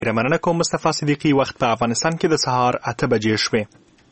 مننه کوم مصطفی صدیقی. وخت په افغانستان کې د سهار 8 بجې شوې.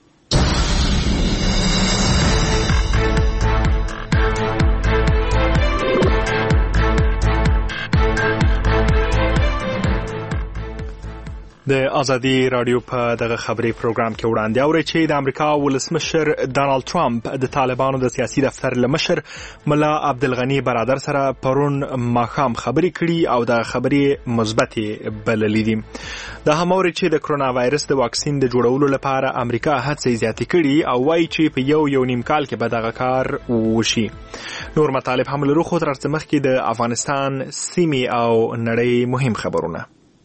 د ازادي رادیو په دغه خبري پروګرام کې وړاندې اوري چې د امریکا ولسمشر ډانلډ ټرمپ د طالبانو د سیاسي دفتر لمشر ملا عبدالغنی برادر سره پرون ماښام خبرې کړي او د خبرې مثبتې بللې دي. دا هم اوري چې د کرونا وایرس د واکسین د جوړولو لپاره امریکا هڅې زیاتې کړي او وايي چې په یو نیم کال کې به دغه کار وشي. نور مطالب هم لرو، خو تر څه مخکې د افغانستان سیمې او نړۍ مهم خبرونه.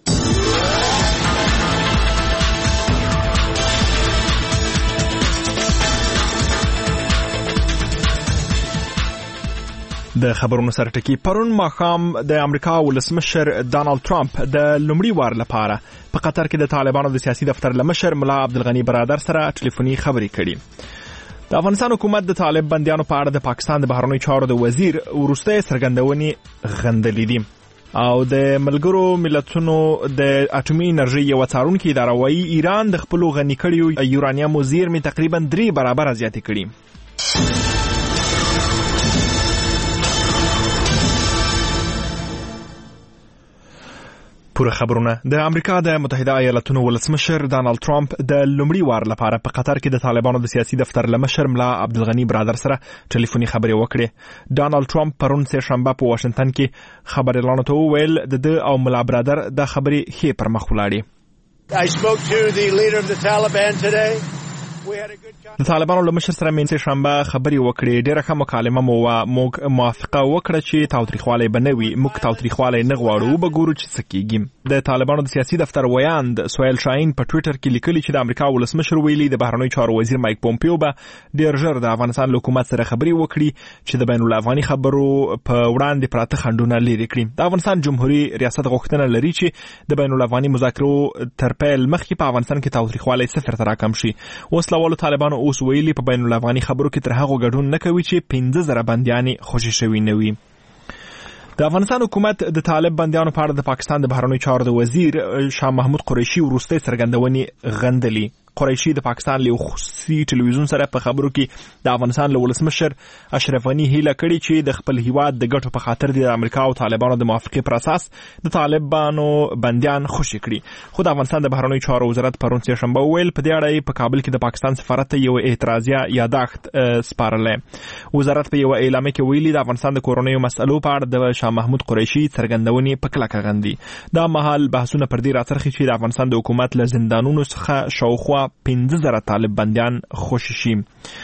د خبرونو سره ټکی پرون ماښام د امریکا ولسمشر ډانلډ ټرمپ د لومړي وار لپاره په قطر کې د طالبانو د سیاسي دفتر لمشر ملا عبدالغنی برادر سره ټلیفوني خبرې کړي. د افغانستان حکومت د طالب بندیانو په اړه د پاکستان د بهرنیو چارو د وزیر وروستۍ څرګندونې غندلې دي او د ملګرو ملتونو د اټومي انرژي یو څارونکي اداره وايي ایران د خپل غني کړیو یورانیم زیرمې تقریبا 3 برابر زیاتې کړي. پوره خبرونه. د امریکا د متحده ایالاتونو ولسمشر ډانلډ ټرمپ د لومړي وار لپاره په قطر کې د طالبانو د سیاسي دفتر لمشر ملا عبدالغنی برادر سره ټلیفوني خبرې وکړې. ډانلډ ټرمپ پرون سه شنبه په واشنگټن کې خبريالانو ته وویل د او ملا برادر د خبرې ښه پر مخ ولاړې. I spoke to the leader of the Taliban today. د طالبانو له مشر سره مې سه شنبه خبرې وکړې. ډېره ښه مکالمه مو موږ موافقه وکړه چې تاوتریخوالی به نه وي. موږ تاوتریخوالی نه غواړو، وبګورو چې څه کېږي. د طالبانو د سیاسي دفتر ویاند سهیل شاهین په ټویټر کې لیکلي چې د امریکا ولسمشر ویلي د بهرنیو چارو وزیر مایک پومپیو به ډېر ژر د افغانستان له حکومت سره خبرې وکړي چې د بین الافغاني خبرو په وړاندې پراته خنډونه لرې کړي. د افغانستان جمهوریت ریاست غوښتنه لري چې د بین الافغاني مذاکرو تر پیل مخکې په افغانستان کې تاوتریخوالی صفر ته راکم شي. وسلوالو طالبانو اوس ویلي په بین الافغاني خبرو کې تر هغه ګډون نه کوي چې 15,000 بندیانې خوشي شوي نه وي. د افغانستان حکومت د طالب بندیانو په اړه د پاکستان د بهرنیو چارو د وزیر شاه محمود قریشي وروستۍ څرګندونې غندلې. قریشي د پاکستان له خصوصي ټلویزیون سره په خبرو کې د افغانستان له ولسمشر اشرف غنی هیله کړې چې د خپل هیواد د ګټو په خاطر د امریکا او طالبانو د موافقې پر اساس د طالبانو بندیان خوشي کړي. خو د افغانستان د بهرنیو چارو وزارت پرون سه شنبه ویل په دې اړه په کابل کې د پاکستان سفارت ته یو اعتراضیه یاداښت سپارلې. وزارت په یو اعلامیه کې ویلي د افغانستان د کورونیو مسلو په اړه د شاه محمود قریشي څرګندونې په کلکه غندي. دا مهال بحثونه پر دې راڅرخي چې د افغانستان د حکومت له زندانونو څخه شاوخوا 15,000 طالب بندیان خوشي شي.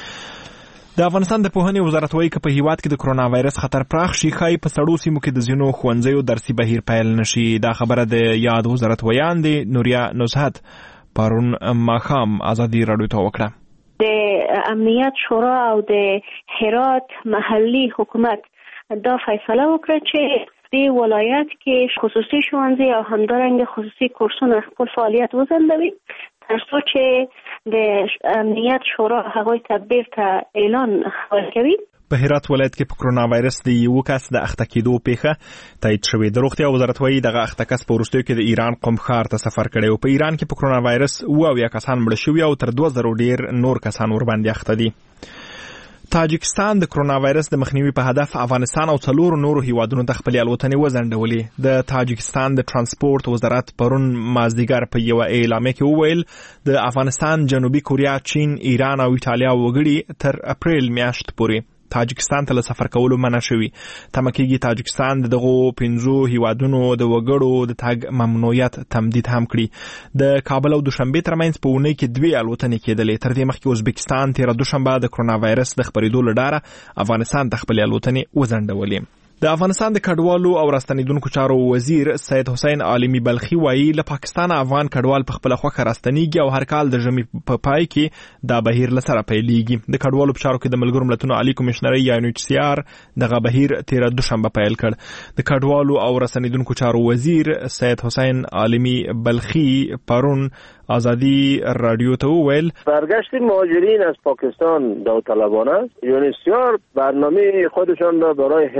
د افغانستان د پوهنې وزارت وايي چې په هیواد کې د کرونا وایرس خطر پراخ شي، ښایي په سړو سیمو کې د ځینو ښوونځیو درسي بهیر پیل نشي. دا خبره د یاد وزارت ویاندې نوریا نزهت پرون ماښام ازادي رادیو ته وکړه. د امنیت شورا او د هرات محلي حکومت دا فیصله وکړه چې د ولایت کې خصوصي ښوونځي او همدارنګه خصوصي کورسونه خپل فعالیت وځنډوي تر څو چې د امنیت شورا هغوی ته بیرته اعلان ورکوي. په هرات ولایت کې په کرونا وایرس د یو کس د اخته کېدو پیښه تایید شوې. د روغتیا وزارت وايي دغه اخته کس په وروستیو کې د ایران قم ښار ته سفر کړی او په ایران کې په کرونا وایرس 28 کسان مړه شوي او تر 2000 ډیر نور کسان ورباندې اخته دي. تاجکستان د کرونا وایرس د مخنیوي په هدف افغانستان او 4 نورو هیوادونو ته خپل الوتنې وځنډولې. د تاجکستان د ترانسپورت وزارت پرون مازدیګر په یو اعلامیه کې وویل د افغانستان، جنوبي کوریا، چین، ایران او ایټالیا وګړي تر اپریل میاشت پورې تاجکستان ته سفر کولو منع شوی. تمه کېږي تاجکستان دغه 15 هیوادونو د وګړو د تګ ممنوعیت تمدید هم کړي. د کابل او دوشنبه ترمنځ په اونۍ کې 2 الوتنې کېدلې. تر دې مخکې ازبکستان تیر دوشنبه د کرونا وایرس د خپرېدو لپاره افغانستان ته خپل الوتنې وځنډولې. د افغانستان د کډوالو او راستنیدونکو چارو وزیر سید حسین عالمی بلخی وایي له پاکستان افغان کډوال په خپل خوخه راستنیږي او هر کال د ژمي په پای کې دا بهیر لسره پیلېږي. د کډوالو په چارو کې د ملګرو ملتونو عالی کمشنري یا UNHCR دغه بهیر تیر دوشنبه پیل کړ. د کډوالو او راستنیدونکو چارو وزیر سید حسین عالمی بلخی پرون آزادی رادیو ته ویل برگشت مهاجرین از پاکستان داوطلبانه است. UNHCR برنامه خودشان را برای حمایت از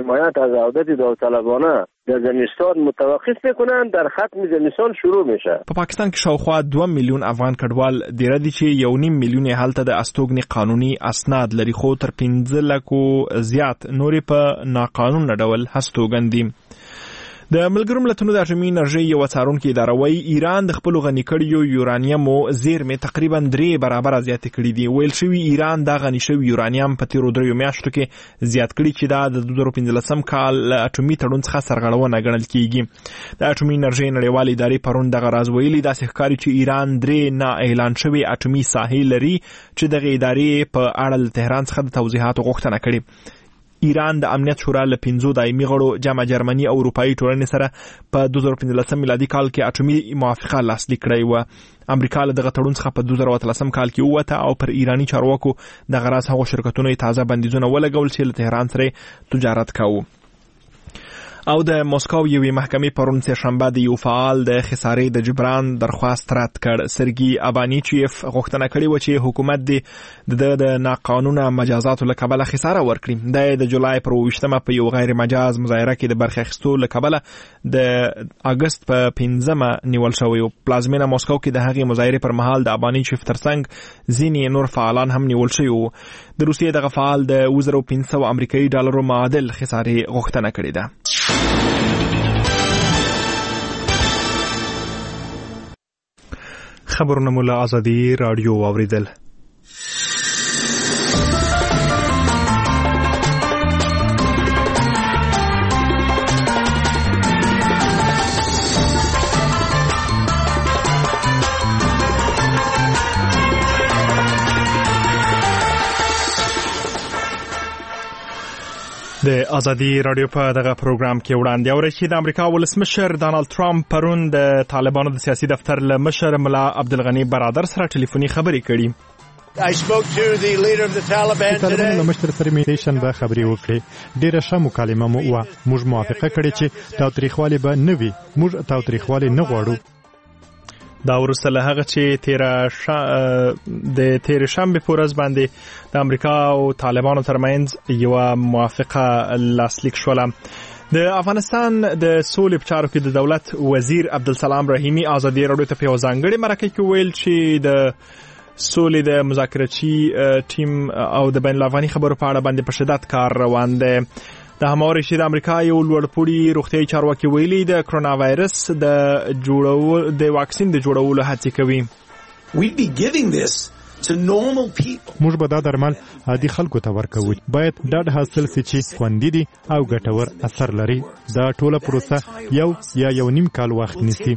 از عودت داوطلبانه در زمستان متوقف میکنن، در ختم زمستان شروع میشه. په پاکستان کې شاوخوا 2 میلیون افغان کډوال ډیره دي چې 1.5 میلیون هلته د استوګنې قانوني اسناد لري، خو تر 15 لکو زیات نورې په ناقانونه ډول هستوګن دي. د ملګرو ملتونو د اټومي انرژي یو څارونکي اداره وايي ایران د خپل غني کړیو یورانیمو زیرمې تقریبا 3 برابر زیات کړي دي. ویل شوی ایران دا غني شوی یورانیم په تیرو 3 میاشتو کې زیات کړي چې دا د 2015 کال اټومي تړون څخه سرغړونه ګڼل کیږي. د اټومي انرژي نړیوالې ادارې پرون دغه راز ویلي دا ښکاري چې ایران 3 نه اعلان شوی اټومي ساحې لري چې دغه ادارې په اړه تهران څخه د توضیحاتو غوښتنه کړې. ایران د امنیت شورا له 5 دایمي غړو جمع جرمني او اروپאי ټولنې سره په 2015 میلادي کال کې اټومي موافقه لاسلیک کړې و. امریکا له دغه تړون څخه په 2013 کال کې ووته او پر ایرانی چارواکو د غراس هغو شرکتونو تازه بندیزونه ولګول چې له تهران سره تجارت کاوه. او د مسکو یوې محکمې پرون سهشنبه د یو فعال د خسارې د جبران درخواست رد کړ. سرګي ابانیچیف غوښتنه کړې و چې حکومت د ناقانونه مجازاتو له کبله خساره ورکړي. د جولای پر 28 په یو غیر مجاز مظاهره کې د برخه اخیستو له کبله د اگست په 15 نیول شوی. پلازمینه مسکو کې د هغې مظاهره پر مهال د ابانیچیف ترڅنګ ځینې نور فعالان هم نیول شوی وو. د روسیې دغه فعال د 2500 امریکایي ډالرو معادل خسارې غوښتنه کړې ده. خبرونه مولا ازادي رادیو اوریدل. د ازادي رادیو په دغه پروګرام کې وړاندې اورئ چې د امریکا ولسمشر ډانلډ ټرمپ پرون د طالبانو د سیاسي دفتر له مشر ملا عبدالغني برادر سره ټلیفوني خبرې کړې. I spoke to the leader of the Taliban today. طالبانو له مشر سره مې شنبه خبرې وکړې. ډېره ښه مکالمه مو وه. موږ موافقه کړې چې تاوتریخوالی به نه وي. موږ تاوتریخوالی نه غواړو. دا وروسته له هغه چې د تیر شنبه په ورځ باندې د امریکا او طالبانو ترمنځ یو موافقه لاسلیک شوه. د افغانستان د سولې په چارو کې د دولت وزیر عبدالسلام رحیمی ازادي راډیو ته په یو ځانګړي مرکه کې ویل چې د سولې د مذاکراتي ټیم او د بین الافغاني خبرو په اړه باندې په شدت کار روان دی. د هماوري چې د امریکا یو لوړپوړي روغتیايي چارواکي ویلي د کرونا وایرس د واکسین د جوړولو هڅې کوي. موږ به دا درمل عادي خلکو ته ورکوو. باید ډاډ حاصل شي چې خوندي دي او ګټور اثر لري. دا ټوله پروسه یو یا 1.5 کال وخت نیسي.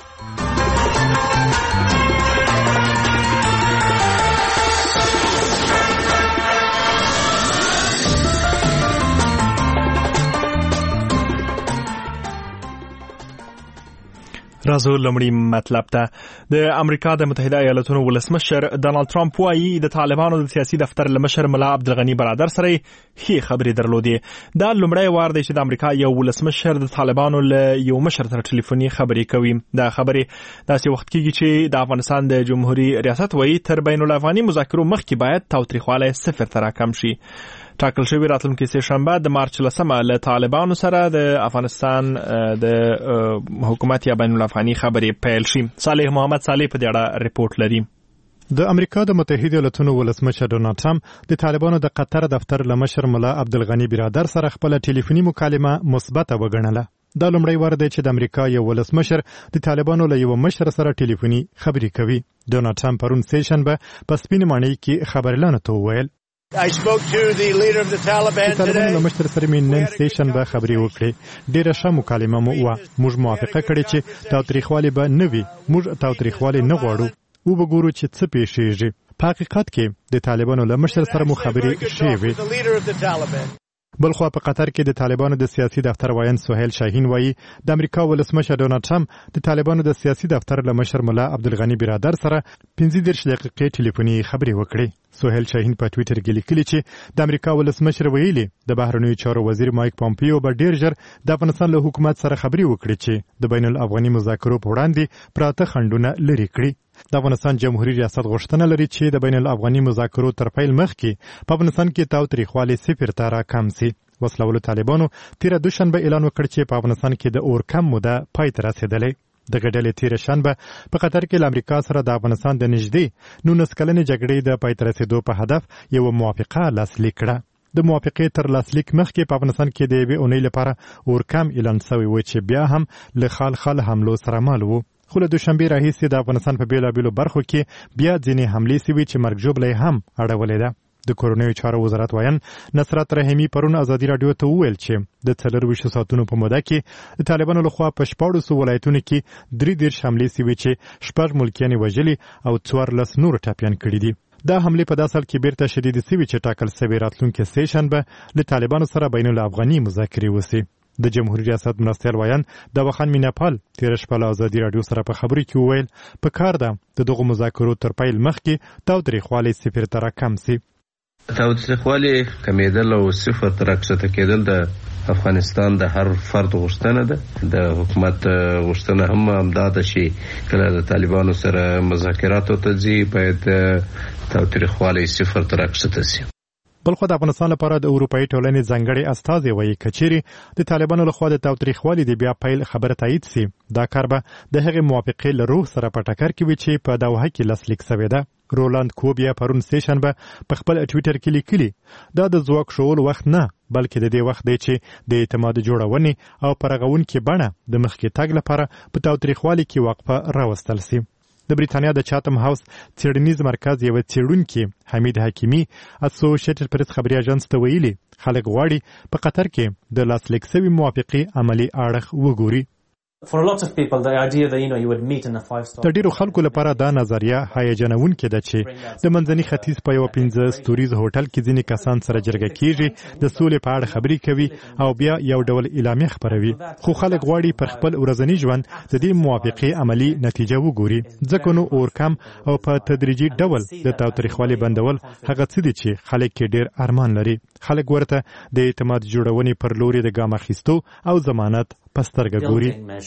راځو لمړی مطلب ته. د امریکا د متحده ایالاتونو ولسمشر ډانلډ ټرمپ وايي د طالبانو د سیاسي دفتر له مشر ملا عبدالغني برادر سره هي خبرې درلودې. دا لمړی وار دی چې د امریکا یو ولسمشر د طالبانو له یو مشر سره ټلیفوني خبرې کوي. دا خبرې داسې وخت کېږي چې د افغانستان د جمهوریت ریاست وايي تر بین الافغاني مذاکرو مخکې باید تاوتریخوالی 0 ته راکم شي. ټاکل شوی راتلونکي سه شنبه د مارچ 10 له طالبانو سره د افغانستان د حکومت یا بین الافغاني خبرې پیل شي. صالح محمد صالح په دې اړه ریپورت لري. د امریکا د متحده ایالاتونو ولسمشر ډونالډ ټرمپ د طالبانو د قطر دفتر له مشر ملا عبدالغني برادر سره خپل ټلیفوني مکالمه مثبته وګڼله. دا لومړی وار دی چې د امریکا یو ولسمشر د طالبانو له یو مشر سره ټلیفوني خبرې کوي. ډونالډ ټرمپ پرون سه شنبه په سپین ماڼۍ کې خبرلانو ته وویل I spoke to the leader of the Taliban today. طالبانو له مشر سره مې نن سه شنبه خبرې وکړې. ډېره ښه مکالمه مو وه. موږ موافقه کړې چې تاوتریخوالی به نه وي. موږ تاوتریخوالی نه غواړو. وګورو چې څه پیښیږي. په حقیقت کې د طالبانو له مشر سره مو خبرې شوې. بلخوا په قطر کې د طالبانو د سیاسي دفتر وایي سهیل شاهین وایي د امریکا ولسمشر ډونالډ ټرمپ د طالبانو د سیاسي دفتر له مشر ملا عبدالغني برادر سره 15 دقیقې ټلیفوني خبرې وکړې. سهیل شاهین په ټوئیټر کې لیکلي چې د امریکا ولسمشر ویلي د بهرنیو چارو وزیر مایک پامپیو به ډیر ژر د افغانستان له حکومت سره خبرې وکړي چې د بین الافغاني مذاکرو په وړاندې پراته خنډونه لرې کړي. د افغانستان جمهوریت ریاست غوښتنه لري چې د بین الافغاني مذاکرو تر پیل مخکې په افغانستان کې تاوتریخوالی 0 ته راکم شي. وسلوالو طالبانو تیره دوشنبه اعلان وکړ چې په افغانستان کې د اورکم موده پای ته رسیدلې. د ګډلې تیره شنبه په قطر کې له امریکا سره د افغانستان د نږدې 19 کلنې جګړې د پای ته رسیدو په هدف یو موافقه لاسلیک کړه. د موافقې تر لاسلیک مخکې په افغانستان کې د یوې اونۍ لپاره اورکم اعلان شوی و چې بیا هم له خال حملو سره مل و. خو له دوشنبې راهیسې د افغانستان په بیلابیلو برخو کې بیا ځینې حملې شوي چې مرګ ژوبله هم اړولې ده. د کورنیو چارو وزارت وایي نصرت رحیمي پرون ازادي رادیو ته وویل چې د 24 ساعتونو په موده کې د طالبانو لخوا په 14 ولایتونو کې 33 حملې شوي چې 6 ملکیان وژلي او 14 نور ټاپیان کړي دي. دا حملې په داسې حال کې بیرته شدید شوي چې ټاکل شوی راتلونکي سه شنبه له طالبانو سره بین الافغاني مذاکرې وشي. د جمهوریت ریاست مرستیال وایي د وخان میناپال تیر شپه له ازادي رادیو سره په خبرو کې وویل په کار ده د دغه مذاکرو تر پیل مخکې تاوتریخوالی صفر ته راکم شي. تاوتریخوالی کمیدل او صفر ته راکښته کېدل د افغانستان د هر فرد غوښتنه ده. د حکومت غوښتنه هم همدا ده چې کله د طالبانو سره مذاکراتو ته ځي باید تاوتریخوالی صفر ته راکښته شي. بلخو د افغانستان لپاره د اروپאי ټولنې ځانګړي استازي وایي کچېرې د طالبانو لخوا د تاوتریخوالي د بیا پیل خبره تایید سي دا کار به د هغې موافقې له روح سره په ټکر کې وي چې په دوحه کې لاسلیک شوې ده. رولاند کوبیا پرون سه شنبه په خپل ټویټر کې لیکلي دا د ځواک شول وخت نه بلکې د دې وخت دی چې د اعتماد جوړونې او پرغونکې بڼه د مخکې تګ لپاره په تاوتریخوالي کې وقفه راوستل سي. د بریتانیا د چاتم هاوس څېړنیز مرکز یو څېړونکي حمید حکیمي اسوسییټډ پریس خبري اژانس ته ویلي خلک غواړي په قطر کې د لاسلیک شوي موافقې عملی اړخ وګوري. د ډیرو خلکو لپاره دا نظریه هیجانوونکې ده چې د منځني ختیځ په یو 15 ستوریز هوټل کې ځینې کسان سره جرګه کیږي د سولې په اړه خبرې کوي او بیا یو ډول اعلامیه خپروي. خو خلک غواړي پر خپل ورځني ژوند د دې موافقې عملی نتیجه وګوري. ځکه نو اورکم او په تدریجي ډول د تاوتریخوالي بندول هغه څه دي چې خلک کې ډیر ارمان لري. خلک ورته د اعتماد جوړونې پر لوري د ګام اخیستو او ضمانت پسترګه ګوري.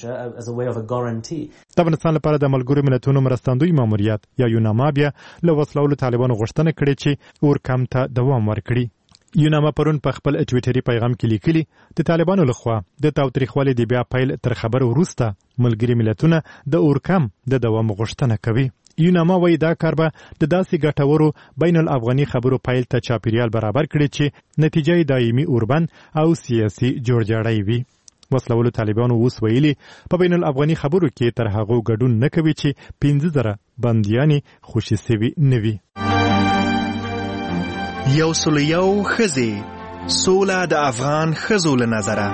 د افغانستان لپاره د ملګرو ملتونو مرستندوی ماموریت یا یوناما بیا له وسلوالو طالبانو غوښتنه کړې چې اورکم ته دوام ورکړي. یوناما پرون په خپل ټویټري پیغام کې لیکلي د طالبانو لخوا د تاوتریخوالي د بیا پیل تر خبرو وروسته ملګري ملتونه د اورکم د دوام غوښتنه کوي. یوناما وایي دا کار به د داسې ګټورو بین الافغاني خبرو پیل ته چاپیریال برابر کړي چې نتیجه دایمي اوربند او سیاسي جوړجاړی وي. وسلوالو طالبانو اوس ویلي په بین الافغاني خبرو کې تر هغو ګډون نه کوي چې 15,000 بندیانې خوشي سوي نه وي. یو سل یو ښځې سوله د افغان ښځو له نظره.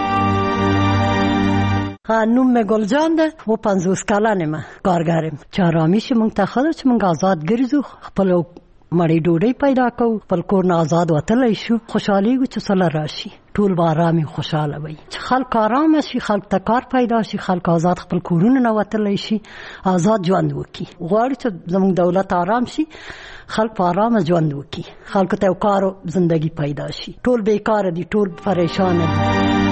نوم مې ګلجان ده و 50 کلنه ما کارګرم چې آرامي شي مونږ ته خلک چې مونږ آزاد ګرځو خپل مړی ډوډۍ پیدا کوو خپل کور نه آزاد وتلی شو خوشحالیږو چې سوله راشي ټول به آرامي خوشحاله وي چې خلک آرامه شي خلک ته کار پیدا شي خلک آزاد خپل کورونه نه وتلی شي آزاد ژوند وکړي. غواړي چې زموږ دولت آرام شي خلک په آرامه ژوند وکړي خلکو ته یو کار او زندگی پیدا شي. ټول بیکاره دي ټول پریشانه دي.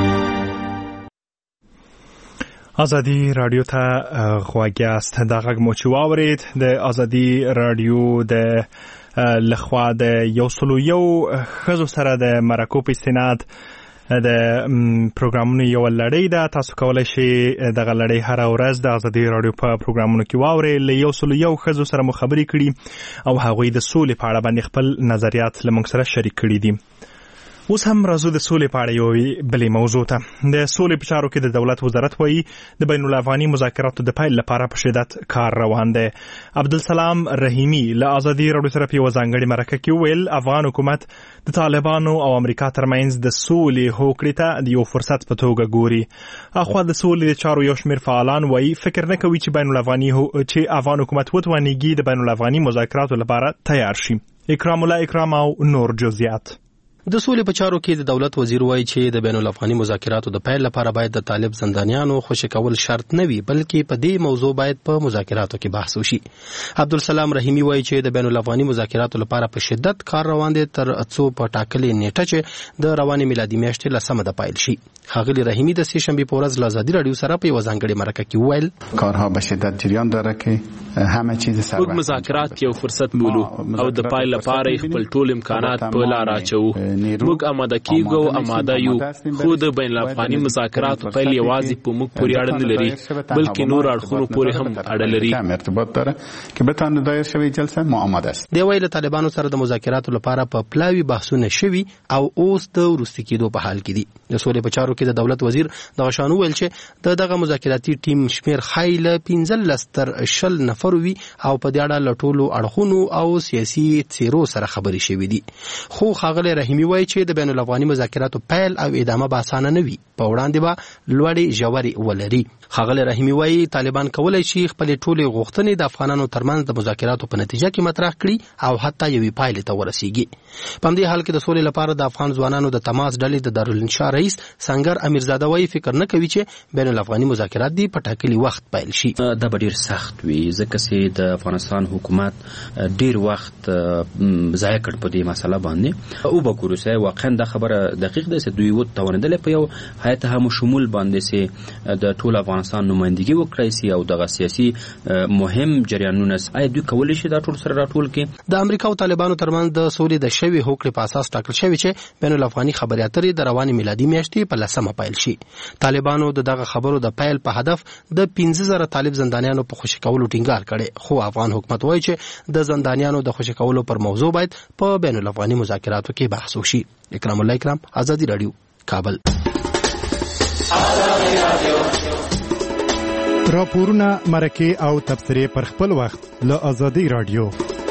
ازادي رادیو ته غواګیاست د غږ مو چې واورید د ازادي رادیو د لخوا د یو سلو یو ښځو سره د مرکو په استناد د پروګرامونو یو لړۍ ده. تاسو کولی شئ دغه لړۍ هره ورځ د ازادي رادیو په پروګرامونو کې واورئ. له یو سلو یو ښځو سره مو خبرې کړي او هغوی د سولې په اړه باندې خپل نظریات له موږ سره شریک کړي دي. اوس هم راځو د سولې په اړه یوې بلې موضوع ته. د سولې په چارو کې د دولت وزارت وایي د بین الافغاني مذاکراتو د پیل لپاره په شدت کار روان دی. عبدالسلام رحیمي له ازادي رادیو سره په یوه ځانګړې مرکه کې وویل افغان حکومت د طالبانو او امریکا ترمنځ د سولې هوکړې ته د یو فرصت په توګه ګوري. اخوا د سولې د چارو یو شمېر فعالان وایي فکر نه کوي چې افغان حکومت وتوانیږي د بین الافغاني مذاکراتو لپاره تیار شي. اکرام الله اکرام او نور جزئیات. د سولې په چارو کې د دولت وزیر وایي چې د بین الافغاني مذاکراتو د پیل لپاره باید د طالب زندانیانو خوشي کول شرط نه وي بلکې په دې موضوع باید په مذاکراتو کې بحث وشي. عبدالسلام رحیمي وایي چې د بین الافغاني مذاکراتو لپاره په شدت کار روان دي تر څو په ټاکلې نیټه چې د روانې میلادي میاشتې لسمه د پیل شي. ښاغلي رحیمي د سې شنبې په ورځ له ازادي رادیو سره په یوه ځانګړې مرکه کې وویل کارها به شدت جریان داره که همه چیز موږ مذاکرات یو فرصت بولو او د پای لپاره خپل ټول امکانات په لار اچوو. موږ آماده کیږو آماده یو خو د بین الافغاني مذاکراتو پیل یوازې په موږ پورې اړه نه لري بلکې نور اړخونو پورې هم اړه لري ارتباط داره که بتونه دایر شوی جلسه ما آماده است. دی ویل طالبانو سره د مذاکراتو لپاره په پلاوی بحثونه شوي او اوس د وروستي کېدو په حال کې دي. د سولې په چارو کې د دولت وزیر دغه شانو ویل چې دغه مذاکراتي ټیم شمیر خایله 15 تر 20 نفر وي او په دې اړه لټولو اړخونو او سیاسي څیرو سره خبرې شوې دي. خو ښاغلی رحیمي وایي چې د بین الافغاني مذاکراتو پیل او ادامه به اسانه نه وي، په وړاندې به لوړې ژورې ولري. ښاغلی رحیمي وایي طالبان کولی شي خپلې ټولې غوښتنې د افغانانو ترمنځ د مذاکراتو په نتیجه کې مطرح کړي او حتی یوې پایلې ته ورسیږي. په همدې حال کې د سولې لپاره د افغان ځوانانو د تماس ډلې د دارالانشا رئیس سنگر امیرزاده وایي فکر نه کوي چې بین الافغاني مذاکرات دي په ټاکلي وخت پیل شي. دا به ډیر سخت وي ځکه چې د افغانستان حکومت ډیر وخت ضایع کړ په دې مسله باندې او به ګورسه واقعا دا خبره دقیق ده چې دوی و توانیدل په یو هیئت هم شمول باندې چې د ټول افغانستان نمائندګي وکړي سي او د سیاسي مهم جریانونه آیا دوی کولی شي دا ټول سره راټول کړي. د امریکا او طالبانو ترمنځ د سولې د شوی هوکړې په اساس ټاکل شوی چې بین الافغاني خبري اترې د رواني میلادي میاشتې په 10 پیل شي. طالبانو دغه خبرو د پیل په هدف د 15000 طالب زندانیانو په خوشی کولو ټینګار کړي، خو افغان حکومت وایي چې د زندانیانو د خوشی کولو پر موضوع باید په بین الافغاني مذاکراتو کې بحث وشي. اکرام الله اکرام، آزادی رادیو، کابل. راپورونه، مرکې او تبصرې پر خپل وخت له آزادی رادیو.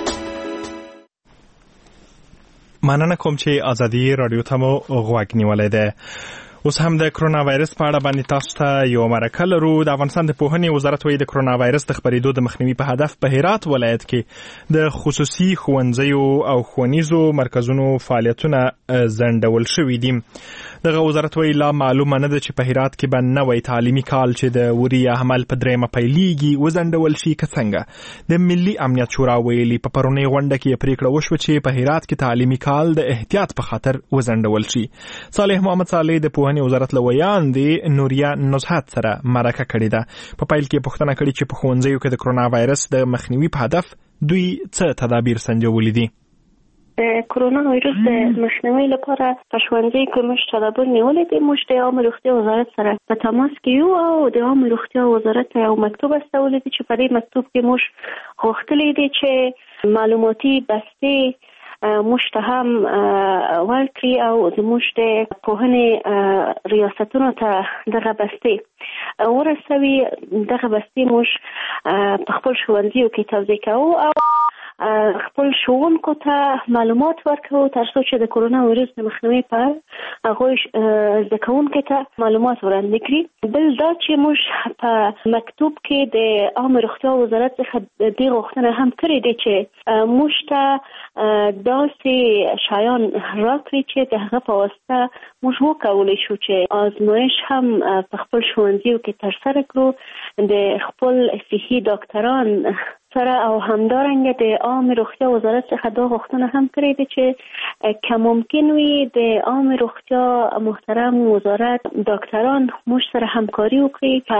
مننه کوم چې آزادی رادیو ته مو غوږ نیولای دی. اوس هم د کرونا وایرس په اړه باندې تاسو ته یو مرکه لرو. د افغانستان د پوهنې وزارت وايي د کرونا وایرس د خپرېدو د مخنیوي په هدف په هرات ولایت کې د خصوصي ښوونځیو او ښوونیزو مرکزونو فعالیتونه ځنډول شوي دي. دغه وزارت وايي لا معلومه نه ده چې په هرات کې به نوی تعلیمي کال چې د وري عمل په 3 پیلېږي وځنډول شي که څنګه. د ملي امنیت شورا ویلي په پرونۍ غونډه کې پریکړه وشوه چې په هرات کې تعلیمي کال د احتیاط په خاطر وځنډول شي. صالح محمد صالح د پوهنې وزارت له ویاندې نوریا نزهت سره مرکه کړې ده. په پیل کې پوښتنه کړې چې په ښوونځیو کې د کرونا وایرس د مخنیوي په هدف دوی څه تدابیر سنجولي دي. کرونا ویروس د مخنیوي لپاره په ښوونځي کې موږ تدابیر نیولې دي. موږ د عامه روغتیا وزارت سره په تماس کې یو او د عامه روغتیا وزارت یو مکتوب استولې دي چې په دې مکتوب کې موږ غوښتلې دي چې معلوماتي بستې موږ ته هم ورکړي او زموږ د پوهنې ریاستونو ته دغه بستې ورسوي. دغه بستې موږ په خپل ښوونځیو کې توزیع کوو او خپل ښوونکو ته معلومات ورکوو تر څو چې د کرونا وایرس د مخنیوي په اړه هغوی زده کوونکو ته معلومات وړاندې کړي. بل دا چې موږ په مکتوب کې د عامه روغتیا وزارت څخه دې غوښتنه هم کړې ده چې موږ ته داسې شیان راکړي چې د هغه په واسطه موږ وکولی شو چې آزمایش هم په خپل ښوونځیو کې ترسره کړو. د خپل صحي ډاکټران سره او همدارنګه د عامه روغتیا وزارت څخه دا غوښتنه هم کړې ده چې که ممکن وي د عامه روغتیا محترم وزارت ډاکټران موږ سره همکاري وکړي په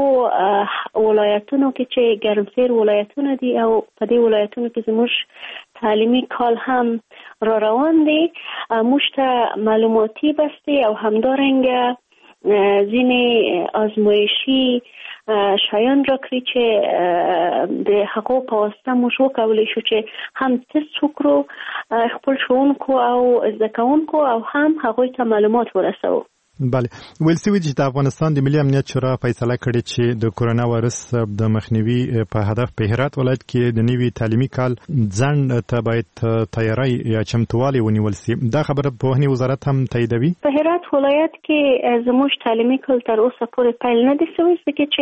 ولایتونو کې چې ګرمسیر ولایتونه دي او په دې ولایتونو کې زموږ تعلیمي کال هم را روان دی. موږ ته معلوماتي بستې او همدارنګه ځینې آزمایشي شایان را کړی چې د هغو په واسطه موږ وکولی شو چې هم تست وکړو خپل ښوونکو او زده کوونکو او هم هغوی ته معلومات ورسوو. بله، ویل شوي چې د افغانستان د ملي امنیت شورا فیصله کړې چې د کرونا وایرس د مخنیوي په هدف په هرات ولایت کې د نوي تعلیمي کال ځنډ ته باید تیاری یا چمتووالی ونیول شي. دا خبره پوهنې وزارت هم تاییدوي. په هرات ولایت کې زموږ تعلیمي کال تر اوسه پورې پیل نه دی شوی ځکه چې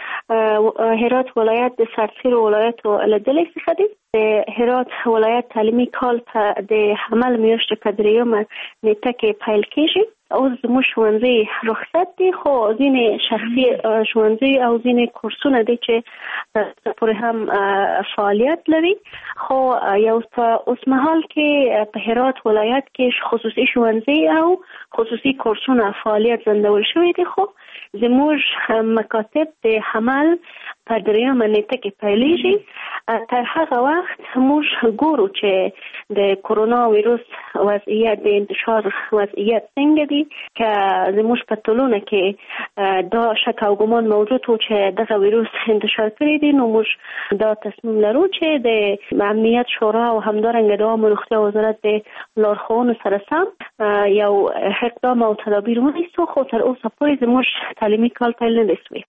هرات ولایت د سرتیرو ولایتو له ډلې څخه دی. د هرات ولایت تعلیمي کال د حمل میاشتې په 3 نیټه کې پیل کېږي. اوس زموږ ښوونځي رخصت دي خو ځینې شخصي ښوونځي او ځینې کورسونه دي چې پورې هم فعالیت لري. خو یو په اوس مهال کې په هرات ولایت کې خصوصي ښوونځي او خصوصي کورسونه فعالیت ځنډول شوي دي. خو زموږ مکاتب د حمل په 3 نیټه کې پیلېږي. تر هغه وخت موږ ګورو چې د کرونا ویروس وضعیت د انتشار وضعیت څنګه دي که زموږ په ټولنه کې دا شک او ګمان موجود و چې دغه ویروس انتشار کړی دی، نو موږ دا تصمیم لرو چې د امنیت شورا او همدارنګه د عامه روغتیا وزارت د لارښوونو سره سم یو اقدام او تدابیر ونیسو، خو تر اوسه پورې زموږ تعلیمي کال پیل نه شوی.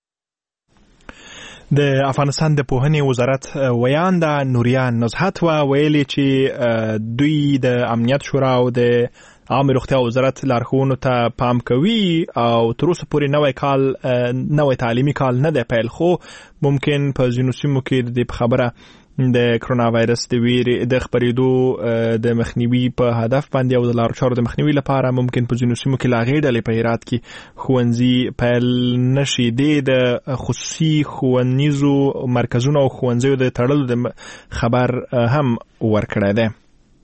د افغانستان د پوهنې وزارت ویانده نوریان نزهت ویلي چې دوی د امنیت شورا او د عامه روغتیا وزارت لارښوونو ته پام کوي او تر اوسه پورې نوی تعلیمي کال نه دی پیل، خو ممکن په ځینو سیمو کې د خبره د کرونا وایرس د ویرې د خپرېدو د مخنیوي په هدف باندې او د لارو چارو د مخنیوي لپاره ممکن په ځینو سیمو کې لاغې ډلې په هرات کې ښوونځي پیل نشي. د خصوصي ښوونیزو مرکزونو او ښوونځیو د تړلو د خبر هم ورکړی دی.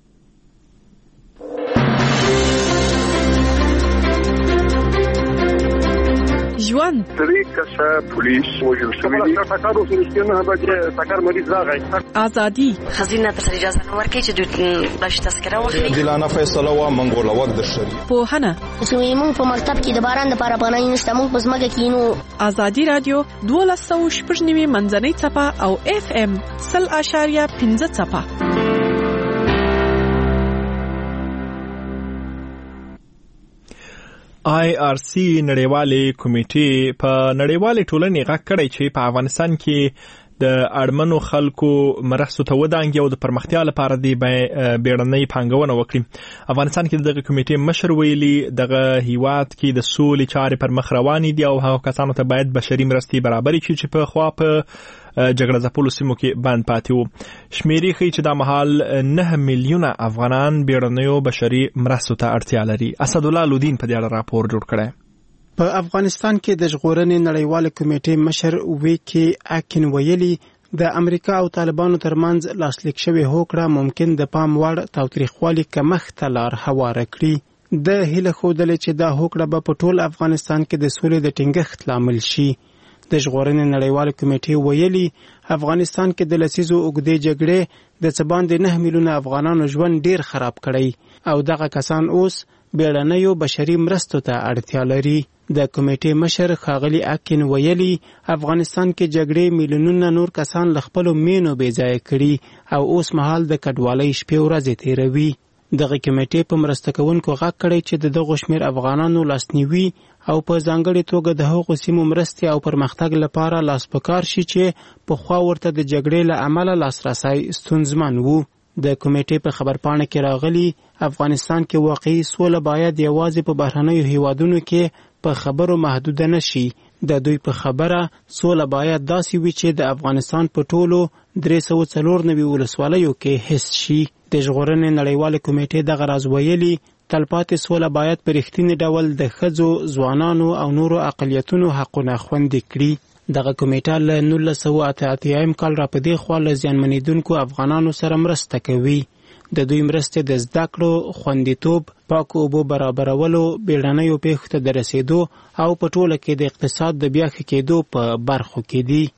ژوند درې کسه پولیس وژل شوي دي. ټکر وسو نه به ټکر مریض راغی. ازادي خزینه ته اجازه نه ورکړي چې دوی باش تذکره واخلي. دلانه فیصله وا منګول وخت د شری پوهنه موږ په مکتب کې د باران د لپاره پناه نشته، موږ په ځمکه کې نو. ازادي رادیو 1290 منځنۍ څپه او FM 0.5 څپه. IRC نړیوالې کمیټې په نړیوالې ټولنې غږ کړی چې په افغانستان کې د اړمنو خلکو مرستو ته ودانګي او د پرمختیا لپاره د بیړنۍ پانګونه وکړي. افغانستان کې دغه کمیټې مشر ویلي دغه هیواد کې د سولې چارې پر مخ روانې دي او هغه کسانو ته باید بشري مرستې برابرې کړي چې په خوا په جګړه ځپلو سیمو کې بند پاتې وو. شمیرې ښیي چې دا مهال 9 میلیونه افغانان بیړنیو بشري مرستو ته اړتیا لري. اسدالله لودین په دې اړه راپور جوړ کړی. په افغانستان کې د ژغورنې نړیواله کمیټې مشر ویکي اکن ویلي د امریکا او طالبانو ترمنځ لاسلیک شوی هوکړه ممکن د پام وړ تاوتریخوالي کمښت ته لار هواره کړي. د هیله ښودلې چې دا هوکړه به په ټول افغانستان کې د سولې د ټینګښت لامل شي. د ژغورنې نړیواله کمیټې ویلي افغانستان کې د لسیزو اوږدې جګړې د څه باندې 9 میلیونه افغانانو ژوند ډیر خراب کړی او دغه کسان اوس بیړنیو بشري مرستو ته اړتیا لري. د کمیټې مشر ښاغلي اکن ویلي افغانستان کې جګړې میلیونونه نور کسان له خپلو مینو بې ځایه کړي او اوس مهال د کډوالۍ شپې ورځې تیروي. دغه کمیټې په مرسته کوونکو غږ کړی چې د دغو شمیر افغانانو لاسنیوي او په ځانګړې توګه د هغو سیمو مرستې او پرمختګ لپاره لاس پکار شي چې پخوا ورته د جګړې له امله لاسرسی ستونزمن وو. د کمیټې په خبرپاڼه کې راغلي افغانستان کې واقعي سوله باید یوازې په بهرنیو هیوادونو کې په خبرو محدوده نشي. د دوی په خبره سوله باید داسې وي چې د افغانستان په ټولو 394 ولسوالیو کې حس شي. د ژغورنې نړیواله کمیټې دغه راز ویلي تلپاتې سوله باید په رښتیني ډول د ښځو، ځوانانو او نورو اقلیتونو حقونه خوندي کړي. دغه کمیټه له 1988 کال را په دې خوا له زیانمنېدونکو افغانانو سره مرسته کوي. د دوی مرستې د زده کړو، خوندیتوب، پاکو اوبو برابرولو، بیړنیو پیښو ته د رسېدو او په ټوله کې د اقتصاد د بیا ښه کېدو په برخو کې دي.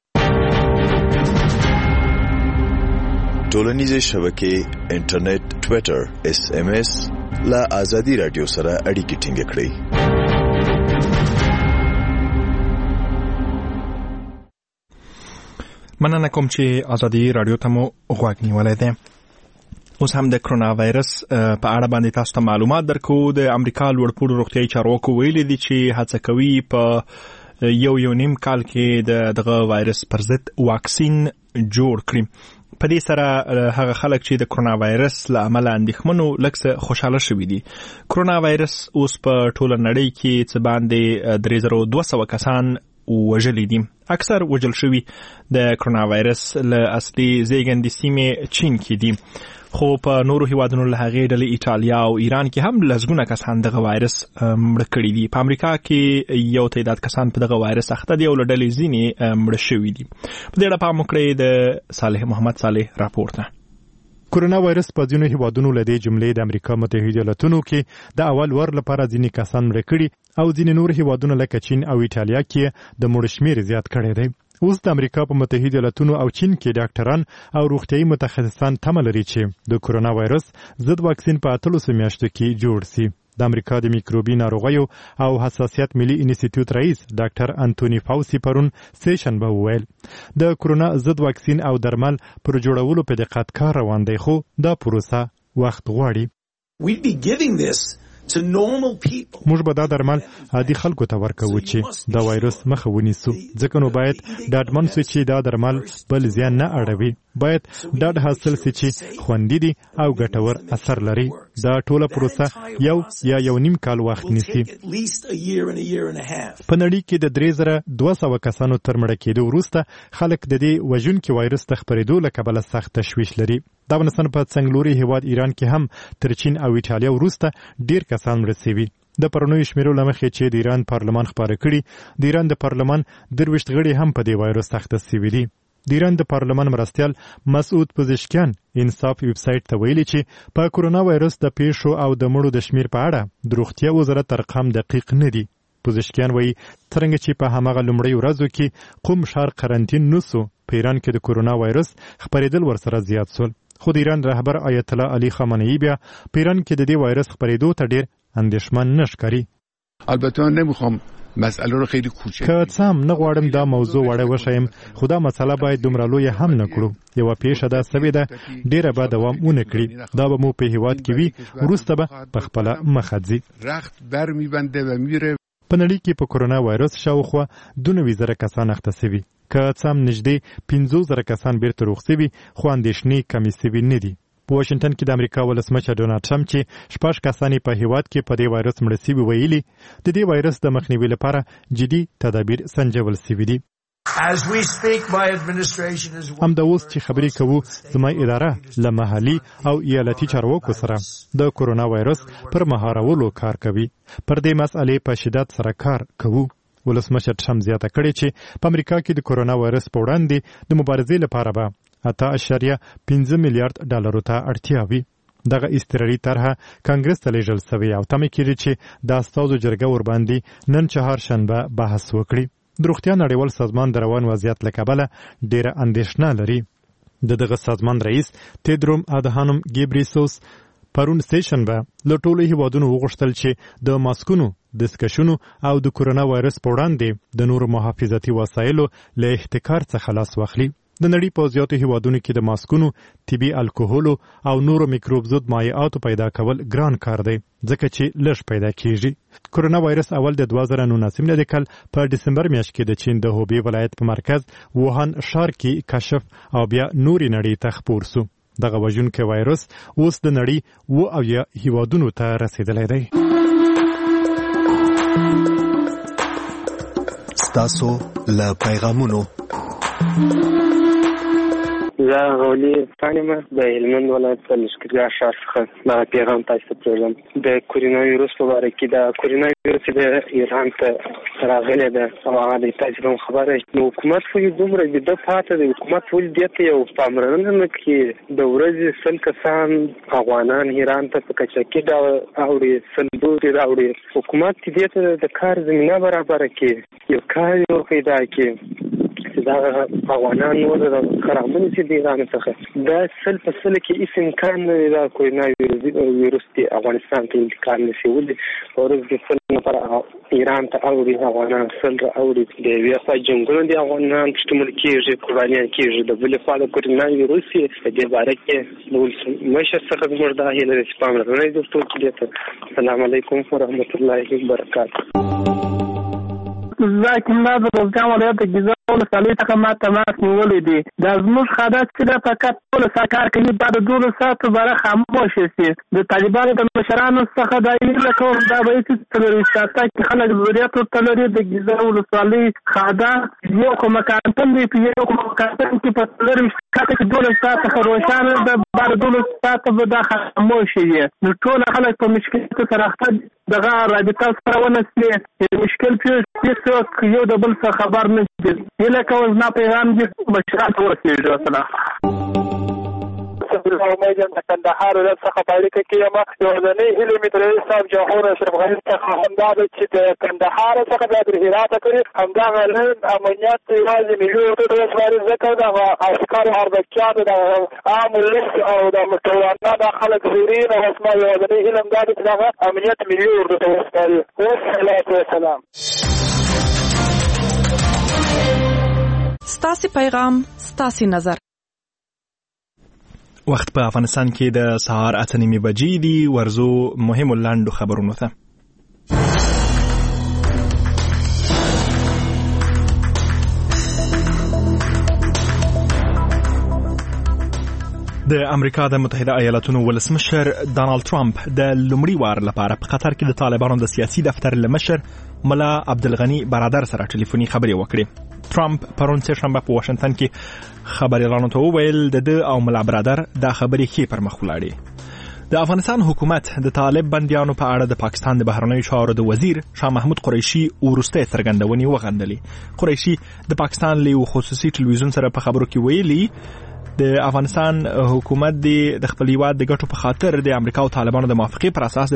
ټولنیزې شبکې، انټرنیټ، ټویټر، SMS له ازادي رادیو سره اړیکې ټینګ کړئ. مننه کوم چې ازادي رادیو ته مو غوږ نیولی دی. اوس هم د کرونا وایرس په اړه باندې تاسو ته معلومات درکو. د امریکا لوړپوړو روغتیايي چارواکو ویلي دي چې هڅه کوي په یو نیم کال کې دغه وایرس پر ضد واکسین جوړ کړي. په دې سره هغه خلک چې د کرونا وایرس له امله اندېښمنو لږ څه خوشاله شوي دي. کرونا وایرس اوس په ټوله نړۍ کې څه باندې 3200 کسان وژلي دي. اکثر وژل شوي د کرونا وایرس له اصلي زیږندې سیمې چین کې دي، خو په نورو هیوادونو له هغې ډلې ایټالیا او ایران کې هم لسګونه کسان دغه وایرس مړه کړي دي. په امریکا کې یو تعداد کسان په دغه وایرس اخته دي او له ډلې ځینې مړه شوي دي. په دې اړه پام وکړئ د صالح محمد صالح راپور ته. کرونا وایرس په ځینو هیوادونو له دې جملې د امریکا متحده ایالاتونو کې د اول ور لپاره ځینې کسان مړه کړي او ځینې نور هیوادونه لکه چین او ایټالیا کې د مړو شمیر زیات کړی دی. اوس د امریکا په متحده ایالاتونو او چین کې ډاکټران او روغتیايي متخصصان تمه لري چې د کرونا وایرس ضد واکسین په 13 میاشتو کې جوړ شي. د امریکا د میکروبي ناروغیو او حساسیت ملي انسټیټیوټ رئیس ډاکټر انټونی فاوسی پرون سیشنبه وویل د کرونا ضد واکسین او درمل پر جوړولو په دقت کار روان دی، خو دا پروسه وخت غواړي. موږ به دا درمل عادي خلکو ته ورکوو چې دا وایرس مخه ونیسو، ځکه نو باید ډاډمن سو چې دا درمل بل زیان نه اړوي. باید ډاډ حاصل سي چې خوندي دي او ګټور اثر لري. دا ټوله پروسه 1.5 کال وخت نیسي. په نړۍ کې د 3200 کسانو تر مړه کېدو وروسته خلک د دې وژونکي وایرس د خپرېدو له کبله سخت تشویش لري. د افغانستان په څنګلوري هیواد ایران کې هم تر چین او ایټالیا وروسته ډیر کسان مړه شوي. د پرونیو شمیرو له مخې چې د ایران پارلمان خبره کړي، د ایران د پارلمان 23 غړي هم په دې وایرس اخته شوي دي. د ایران د پارلمان مرستیال مسعود پزشکیان انصاف ویب سایټ ته ویلي چې په کرونا وایرس د پیښو او د مړو د شمیر په اړه د روغتیا وزارت ارقام دقیق نه دي. پزشکیان وایي څرنګه چې په هماغه لومړۍ ورځو کې قم ښار قرنطین نوسو، په ایران کې د کرونا وایرس خپرېدل ورسره زیات شول. خو د ایران رهبر آیت الله علي خامنه‌ای بیا په ایران کې د دې وایرس خپرېدو ته ډیر اندېښمن نه ښکاري. البته نمیخوام مسئله رو خیلی کوچک که څام نه غواړم دا موضوع وړه وشایم، خو دا مسله باید دومره لویه هم نه کړو. یوه پیښه دا سوې ده، ډیره به دوام ونه کړي. دا به مو په هیواد کې وي، وروسته به په خپله مخه ځي. رخت بر میبنده و میره. په نړۍ کې په کرونا وایرس شاوخوا 2,000 کسان اخته شوي. که څام نږدې 15,000 کسان بیرته روغ شوي، خو اندېښنې کمې شوي نه دي. په واشنګټن کې د امریکا ولسمشر ډونالډ ټرمپ چې 6 کسان په هیواد کې په دې وایرس مړه شوي ویلي، د دې وایرس د مخنیوي لپاره جدي تدابیر سنجول شوي دي. همدا اوس چې خبرې کوو، زما اداره له محلي او ایالتي چارواکو سره د کرونا وایرس پر مهارولو کار کوي. پر دې مسئلې په شدت سره کار کوو. ولسمشر ټرمپ زیاته کړې چې په امریکا کې د کرونا وایرس په وړاندې د مبارزې لپاره به 8.5 میلیارډ ډالرو ته اړتیا وي. دغه اضطراري طرحه کانګرس ته لیږل سوې او تمه کېږي چې د استازو جرګه ورباندې نن چهارشنبه بحث وکړي. د روغتیا نړیوال سازمان د روان وضعیت له کبله ډیره اندېښنه لري. دغه سازمان رئیس تیدروم ادهانوم ګیبریسوس پرون سیشنبه له ټولو هیوادونو وغوښتل چې د ماسکونو، دستکشونو او د کرونا وایرس په وړاندې د نورو محافظتي وسایلو له احتکار څخه لاس واخلي. د نړۍ په زیاتو هیوادونو کې د ماسکونو، طبي الکوهولو او نورو میکروب ضد مایعاتو پیدا کول ګران کار دی، ځکه چې لږ پیدا کیږي. کرونا وایرس اول د 2019 د کال په ډسمبر میاشت کې د چین د هوبی ولایت په مرکز ووهان ښار کې کشف او بیا نوري نړۍ ته خپور سو. دغه وژونکی وایرس اوس د نړۍ 70 هیوادونو ته رسیدلی دی. ستاسو له پیغامونو زه غولي پانیمه د هلمند ولایت په لښکرګاه ښار څخه دغه پیغام تاسو ته پرېږدم. د کورونا ویروس په باره کې د کورونا ویروس د ایران ته راغلی ده او هغه د تاسو هم خبره نو حکومت ولې دومره بده پاته دی؟ حکومت ولې دې ته یو پاملرنه نه کوي؟ د ورځې 100 کسان افغانان ایران ته په کچکي ډول اوړي، 100 ډوډۍ راوړي. حکومت دې ته د کار زمینه برابره کړي، یو کار یې پیدا کړي. دا افغانان نور د خرابونو چې د ایران څخه دا 100% کې هیڅ امکان نه دی دا کورونا ویروس د افغانستان ته انتقال نشي ولې ورځ د 100 نفر ایران ته اوړي، افغانان 100 اوړي. د یوې خوا جنګونو د افغانان شتمل کېږي، قربانیان کېږي. د بلې خوا د کورونا ویروس په دې باره کې د ولسمشر څخه موږ دا هیله لرو چې پاملرنه وکړو چې السلام علیکم ورحمت الله وبرکاته. زاکم الله د روزګان ولایت د ګیزا ولسوالۍ څخه ما تماس نیولی دی. دا زموږ خاده چې ده فقط 12 کار کوي، دا د 12 ساعتو باره خاموشه شي. د طالبانو د مشرانو څخه دا هیله کوم دا به هېڅ 40 ساعته کې خلک ضرورت ورته لري. د ګیزا ولسوالۍ خاده یو کومه کانتن دی، په یو کومه کانتن کې په 40 ساعته کې 12 ساعته روښانه ده، باره 12 ساعته به دا خاموشه وي. نو ټول خلک په مشکلاتو سره اخته دغه رابطه سره ونسي مشکل پیښ یو د بل څه خبر نه دي. هیله کوم زما پیغام دې مشران ته ورسېږي. بالله امید د کندهار ولایت څخه په اړیکه کې یم. یوازینۍ هیله مې تر اوسه صاحب جمهور اشرف غني څخه همدا ده چې د کندهار څخه بیا تر هراته پورې همدغه امنیت یوازې ملي اردو ته وسپاري، ځکه دغه عسکرو اربکیانو د عام ولس او د موټروانه د خلک زیرین او اسما یوازینۍ هیله همدا ده چې دغه امنیت ملي اردو ته وسپاري. والصلاة والسلام. ستاسي پیغام ستاسي نظر. وخت په افغانستان کې د سهار 8:30 بجې دي. ورزو مهمو لاندو خبرونو ته. د امریکا د متحده ایالاتونو ولسمشر ډانلډ ټرمپ د لومړي وار لپاره په قطر کې د طالبانو د سیاسي دفتر لمشر ملا عبدالغني برادر سره ټلیفوني خبرې وکړې. ټرمپ پرون سه شنبه په واشنگټن کې خبريالانو ته وویل د او ملا برادر دا خبرې ښې پر مخ ولاړې. د افغانستان حکومت د طالب بنديانو په اړه د پاکستان د بهرنیو چارو د وزیر شاه محمود قریشي ورسته څرګندونې وغندلې. قریشي د پاکستان له خصوصي ټلویزیون سره په خبرو کې ویلي د افغانستان حکومت د خپل هیواد د ګټو په خاطر د امریکا او طالبانو د موافقې پر اساس د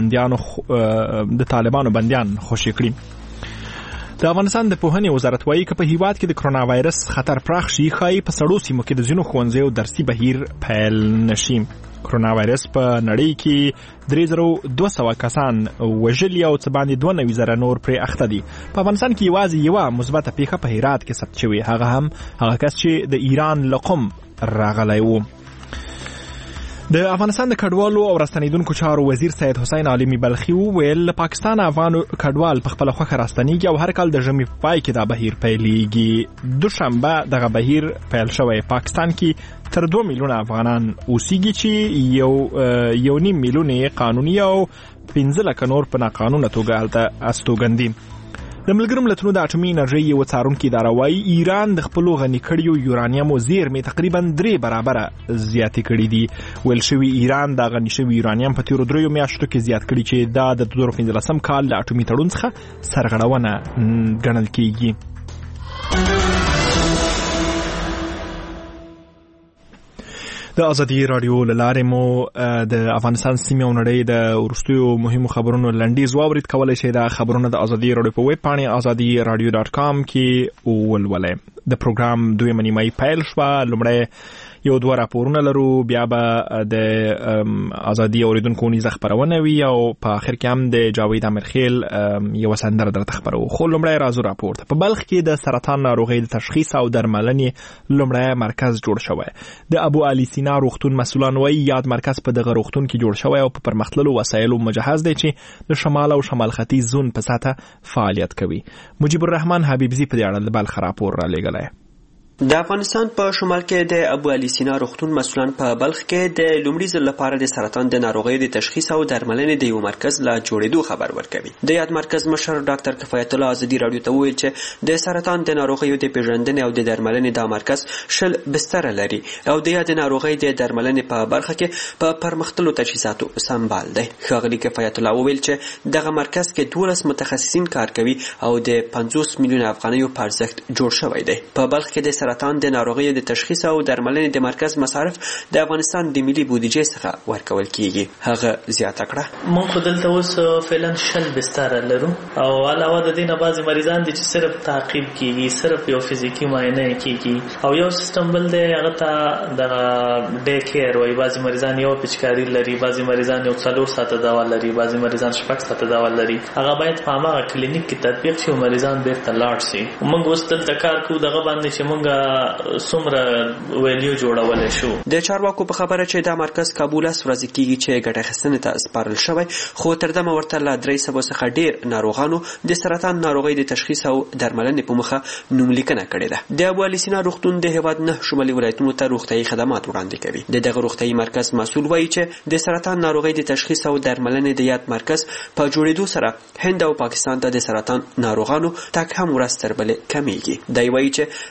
طالبانو بنديان خوشي کړي. د افغانستان د پوهنې وزارت وایي چې په هیواد کې د کرونا وایرس خطر پراخ شي، خای په سړو سیمو کې د ځینو ښوونځیو درسي بهیر پیل نشي. کرونا وایرس په نړۍ کې 3200 کسان وژلي او څه باندې 92,000 نور پرې اخته دي. په افغانستان کې یوازې یوه مثبته پیښه په هرات کې ثبت شوې، هغه کس چې د ایران لقم راغلی و. د افغانستان د کډوالو او راستنیدونکو چارو وزیر سید حسین عالمی بلخي وویل پاکستان افغان کډوال په خپل خوخه راستنیږي او هر کال د ژمي پای کې دا بهیر پیلېږي. دوشنبه دغه بهیر پیل شوی. پاکستان کې تر 2 میلیونه افغانان اوسېږي چې 1.5 میلیونه قانوني او 15 لک نور په ناقانونه توګه هلته استوګندي. د ملګرو ملتونو د اټومي انرژۍ یو څارونکي اداره وایي ایران د خپلو غني کړیو یورانیم زیرمې تقریبا 3 برابره زیاتې کړې دي. ویل شوي ایران د غني شوي یورانیم په تیرو 3 میاشتو کې زیات کړي چې دا د 2015 کال له اټومي تړون څخه سرغړونه ګڼل کیږي. د ازادي رادیو لاره مو د افغانستان سیمه او نړۍ د ورستیو مهمو خبرونو لنډیز واورید. کولای شئ د خبرونو د ازادي رادیو په ویب پاڼه azadiradio.com کې ولولئ. د پروګرام دویمه نیمه پیل شوه. لومړی یو دوه راپورونه لرو، بیا به د ازادي اوریدونکو نیزه خبرونه وي او په اخر کې هم د جاوید امرخیل یو سندره درته خبرو. خو لومړی راځو راپور ته. په بلخ کې د سرطان ناروغۍ د تشخیص او درملنې لومړی مرکز جوړ شوی. د ابو علي سینا روغتون مسؤلان وایي یاد مرکز په دغه روغتون کې جوړ شوی او په پرمختللو وسایلو مجهز دی چې د شمال او شمال ختیځ زون په ساته فعالیت کوي. مجيب الرحمن حبیبزی په دې اړه د بلخ راپور را لېږلی. د افغانستان په شمال کې د ابو علي سینا روغتون مسؤلان په بلخ کې د لومړي ځل لپاره د سرطان د ناروغیو د تشخیص او درملنې د یو مرکز لا جوړېدو خبر ورکوي. د یاد مرکز مشر ډاکټر کفایت الله ازدي رادیو ته وویل چې د سرطان د ناروغیو د پیژندنې او د درملنې د مرکز 10 بستر لري او د یاد ناروغۍ د درملنې په برخه کې په پرمختللو تجهیزاتو سمبال دی. ښاغلي کفایت الله وویل چې دغه مرکز کې 12 متخصصین کار کوي او د 50 میلیون افغانیو په ارزښت جوړ شوی دی. په بلخ کې د سرطان د ناروغیو د تشخیص او درملنې د مرکز مصارف د افغانستان د ملي بودیجې څخه ورکول کیږي. هغه زیاته کړه موږ خو دلته اوس فعلا 10 بستر لرو او علاوه د دې نه بعضی مریضان دي چې صرف تعقیب کیږي، صرف یو فزیکی معاینه کیږي او یو سیستم بل دی هغه ته د ډے کیر وای. بعضی مریضان یو پچکاری لري، بعضی مریضان یو 4 ساعته دوا لري، بعضی مریضان 6 ساعته دوا لري. هغه باید په هغه کلینیک کې تطبیق شي او مریضان بیرته لاړ شي. موږ اوس دلته کار کوو دغه باندې چې موږ څومره ویډیو جوړول شو. د چارواکو په خبره چې دا مرکز کابل ورځ کېږي چې ګټه اخیستنې ته سپارل شوی، خو تر دمه ورته لا 300 څخه ډیر ناروغانو د سرطان ناروغۍ د تشخیص او درملنې په مخه نوملیکنه کړې ده. د ابو علي سینا روغتون د هیواد 9 شمالي ولایتونو ته روغتیايي خدمات وړاندې کوي. دغه روغتیايي مرکز مسؤل وایي چې د سرطان ناروغۍ د تشخیص او درملنې د یاد مرکز په جوړېدو سره هند او پاکستان ته د سرطان ناروغانو تک هم ورستر بل کمیږي. دی وایي چې په دې توګه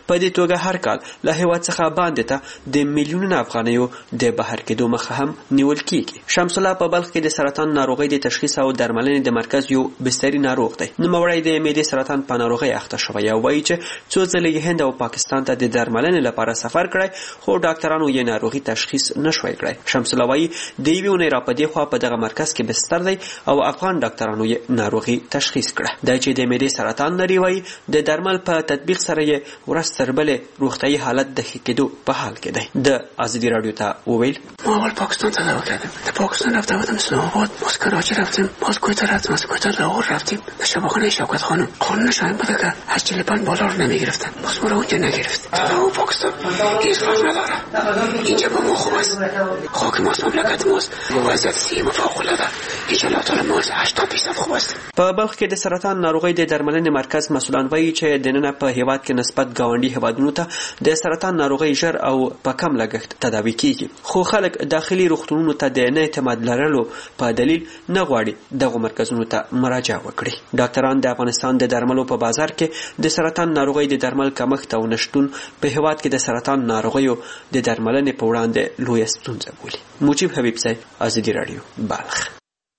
توګه هر کال له هیواد څخه باندې ته د میلیونونو افغانیو د بهر کېدو مخه هم نیول کیږي. شمس الله په بلخ کې د سرطان ناروغۍ د تشخیص او درملنې د مرکز یو بستري ناروغ دی. نوموړی د معدې سرطان په ناروغۍ اخته شوی او وایي چې څو ځله یې هند او پاکستان ته د درملنې لپاره سفر کړی خو ډاکټرانو یې ناروغي تشخیص نشوی کړی. شمس الله وایي د یوې اونۍ راپدې خوا په دغه مرکز کې بستر دی او افغان ډاکټرانو یې ناروغي تشخیص کړه. دا چې د معدې سرطان لري وایي د درمل په تطبیق سره یې ورځ تر بلې روغتیايي حالت د ښه کېدو په حال کې دی. د ازادي راډیو ته وویل ما اول پاکستان ته دعوت کردم. در پاکستان رفتم اسلام آباد، باز کراچی رفتیم، باز کویت رفتیم، از کویت لاهور رفتیم به شفاخانه شوکت خانم. قانونش این بوده که از 45 بالا رو نمیگرفتن، باز ما رو اونجا نگرفت. تو پاکستان هیچ فرق نداره، اینجا با ما خوب است، خاک ماست، مملکت ماست، وضعیت صحی ما فوق‌العاده، انشالله تعالی ما 80% خوب است. په بلخ کې د سرطان ناروغۍ د درملنې مرکز مسؤلان وایي چې دننه په هیواد کې نسبت ګاونډي هیوادونو ته د سرطان ناروغۍ ژر او په کم لګښت تداوي کیږي، خو خلک داخلي روغتونونو ته د نه اعتماد لرلو په دلیل نه غواړي دغه مرکزونو ته مراجعه وکړي. ډاکټران د افغانستان د درملو په بازار کې د سرطان ناروغۍ د درمل کمښت او نشتون په هیواد کې د سرطان ناروغیو د درملنې په وړاندې لویه ستونزه بولي. مجیب حبیبزی، ازادي راډیو، بلخ.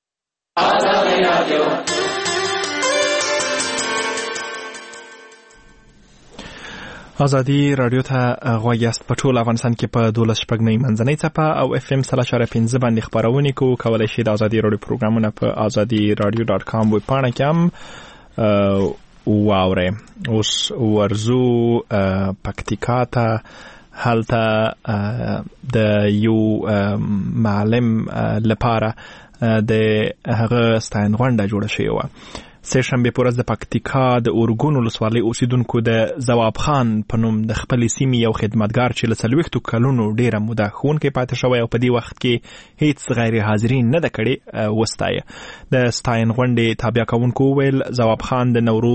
ازادي راډیو ته غوږ یاست. په ټول افغانستان کې په 12.9 منځنۍ څپه او FM 3.5 باندې خبرونه کولای شي. د ازادي راډیو پروګرامونه په azadiradio.com ویب پاڼه کې هم واورئ. اوس ورزو پکتیکا ته هلته د یو معلم لپاره د هغه ستاینغونډه جوړه شوې وه. سه شنبه په ورځ د پکتیکا د اورګون ولسوالۍ اوسیدونکو د ځواب خان په نوم د خپلې سیمې یو خدمتګار چې له 40 کلونو ډیره موده ښوونکی پاتې شوی او په دې وخت کې هیڅ غیر حاضرین نه ده کړې وستایه. د ستاینغونډې تابع کوونکو وویل ځواب خان د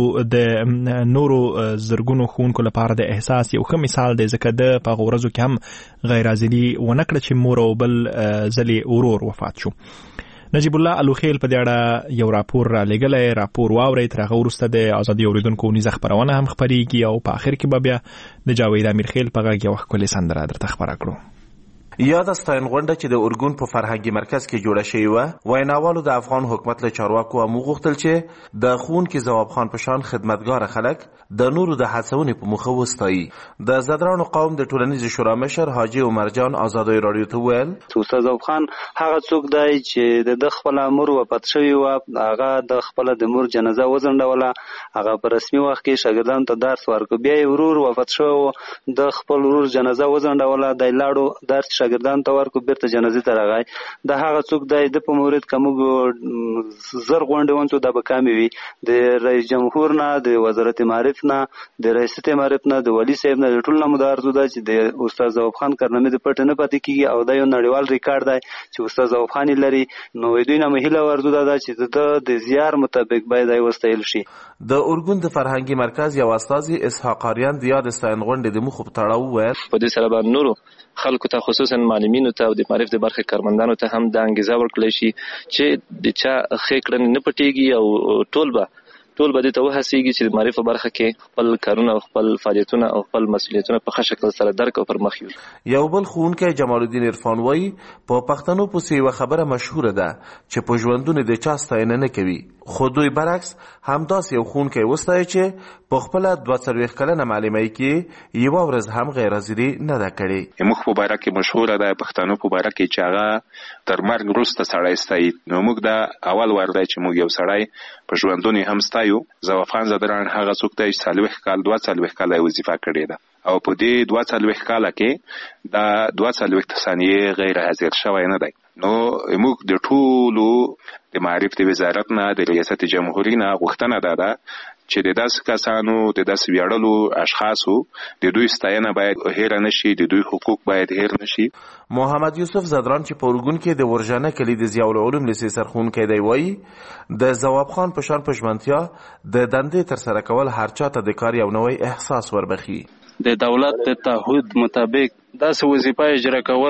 نورو زرګونو ښوونکو لپاره د احساس یو ښه مثال دی، ځکه د په هغو ورځو کې هم غیر حاضري ونه کړه چې مور او بل ځلې ورور وفات شو. نجیب الله الوخیل په دې اړه یو راپور را لېږلی. راپور واورئ. تر هغه وروسته د ازادي اورېدونکو اونیزه خپرونه هم خپرېږي او په آخر کې به بیا د جاوید امیرخیل په غږ یوه ښکلې سندره درته خپره کړو. یاد ستاینغونډه چې د اورګون په فرهنګي مرکز کې جوړه شوې وه، ویناوالو د افغان حکومت له چارواکو هم وغوښتل چې د ښوونکي ځواب خان په شان خدمتګاره خلک د نورو د هڅونې په موخه وستایي. د زدرانو قوم د ټولنیز شورا مشر حاجي عمرجان ازادي راډیو ته وویل استاد ځواب خان هغه څوک دی چې د خپل مور وفات شوی و، هغه د خپل د مور جنازه وزنډوله، هغه په رسمي وخت کې شاګردانو ته درس ورکړ. بیا یې ورور وفات شوی و، د خپل ورور جنازه وزنډوله، د لاړو درس شاګردانو ته ورکړ، بیرته جنازې ته راغی. د هغه څوک دی د په مورید کومو زر غونډې ونڅو د به کامې وي، د رئیس جمهور نه، د وزارت معارف نه، د ریاست معارف نه، د ولی صاحب نه، د ټول نه مدارزو ده چې د استاد ځواب خان کارنامې د پټ نه پاتې کیږي او دا یو نړیوال ریکارډ دی چې استاد ځواب خان لري. نو دوی نه مهله ورزو ده چې د زیار مطابق باید وستایل شي. د اورګون د فرهنګي مرکز یو استاذ اسحاق اریان د یاد ستاینغونډې د مخ په تړاو وویل په دې سره باندې نورو خلکو ته خصوصا معلمینو ته او د معرف د برخې کارمندانو ته هم د انګیزه ورکړل شي چې د چا ښې کړنې نه پټېږي او ټول به دې ته وهڅېږي چې د معرف برخه کې خپل کارونه او خپل فعالیتونه او خپل مسؤلیتونه په ښه شکل سره درک او پر مخ یوسي. یو بل ښوونکی جمال الدین عرفان وایي په پښتنو پسې یوه خبره مشهوره ده چې په ژوندون د چا ستاینه نه کوي، خو دوی برعکس همداسې یو ښوونکی وستایي چې په خپله 42 کلنه معلمۍ کې یوه ورځ هم غیر حاضري نه ده کړې. موږ په باره کې مشهوره ده پښتنو په باره کې چې هغه تر مرګ وروسته سړی ستایي. نو موږ دا اول وار دی چې موږ یو سړی په ژوندون هم ستایو. ځواب خان زدران هغه څوک دی چې 42 کاله وظیفه کړې ده او په دې 42 کاله کې دا 42 ثانیې غیر حاضر شوی نه دی. نو موږ د ټولو د معرف د وزارت نه، د ریاست جمهوریت نه غوښتنه ده چې د داسې کسانو، د داسې ویاړلو اشخاصو د دوی ستاینه باید هېر نشي، د دوی حقوق باید هېر نشي. محمد یوسف زدران چې په اورګون کې د ورژانه کلي د ضیاء العلوم لیسې سرښوونکی دی وایي د ځواب خان په شان په ژمنتیا د دندې ترسره کول هر چا ته د کار یو نوی احساس وربخي. د دولت د تعهد مطابق داسې وظیفه اجرا کول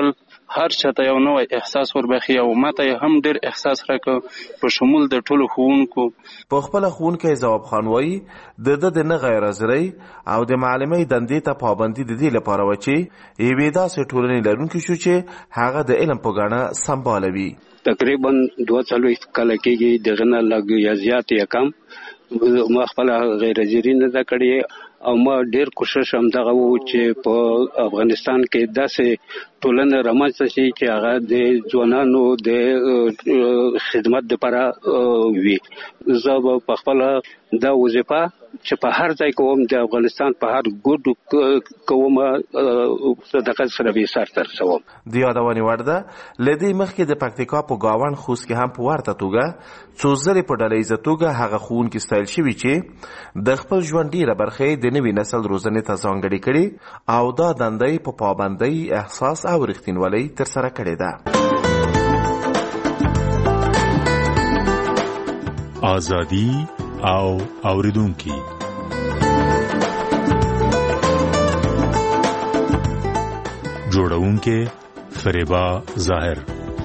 هر چاته یو نوی احساس وربخي او ماته هم ډیر احساس راکړ په شمول د ټولو ښوونکو. په خپل ښوونکی ځواب خان وایي د نه غیر حاضرۍ او د معلمۍ دندې ته پابندي د دې لپاره و چې یوې داسې ټولنې لرونکي شو چې هغه د علم په ګاڼه سمبالوي. تقریبا 42 کاله کېږي دغه نه لږ یا زیات یا کم ما خپل غیر حاضري نه ده کړې او ما ډیر کوشش هم دغه وو چې په افغانستان کې داسې ټولنه رامنځته شي چې هغه د ځوانانو د خدمت لپاره وي. زه په خپل دا وظیفه چې په هر ځای کوم د افغانستان په هر ګوټ کوم صدقه سره به سر تر سوم. د یادونې وړ ده لدې مخکې د پکتیکا په گاوان خوست کې هم په ورته توګه څو ځلې په ډلهییزه توګه هغه ښوونکي ستایل شوي چې د خپل ژوند ډیره برخه د نوي نسل روزنې ته ځانګړې کړي او دا دندې په پابندۍ احساس او رښتینولۍ ترسره کړې ده. آزادي او اوریدونکي جوړونکي فریبا ظاهر.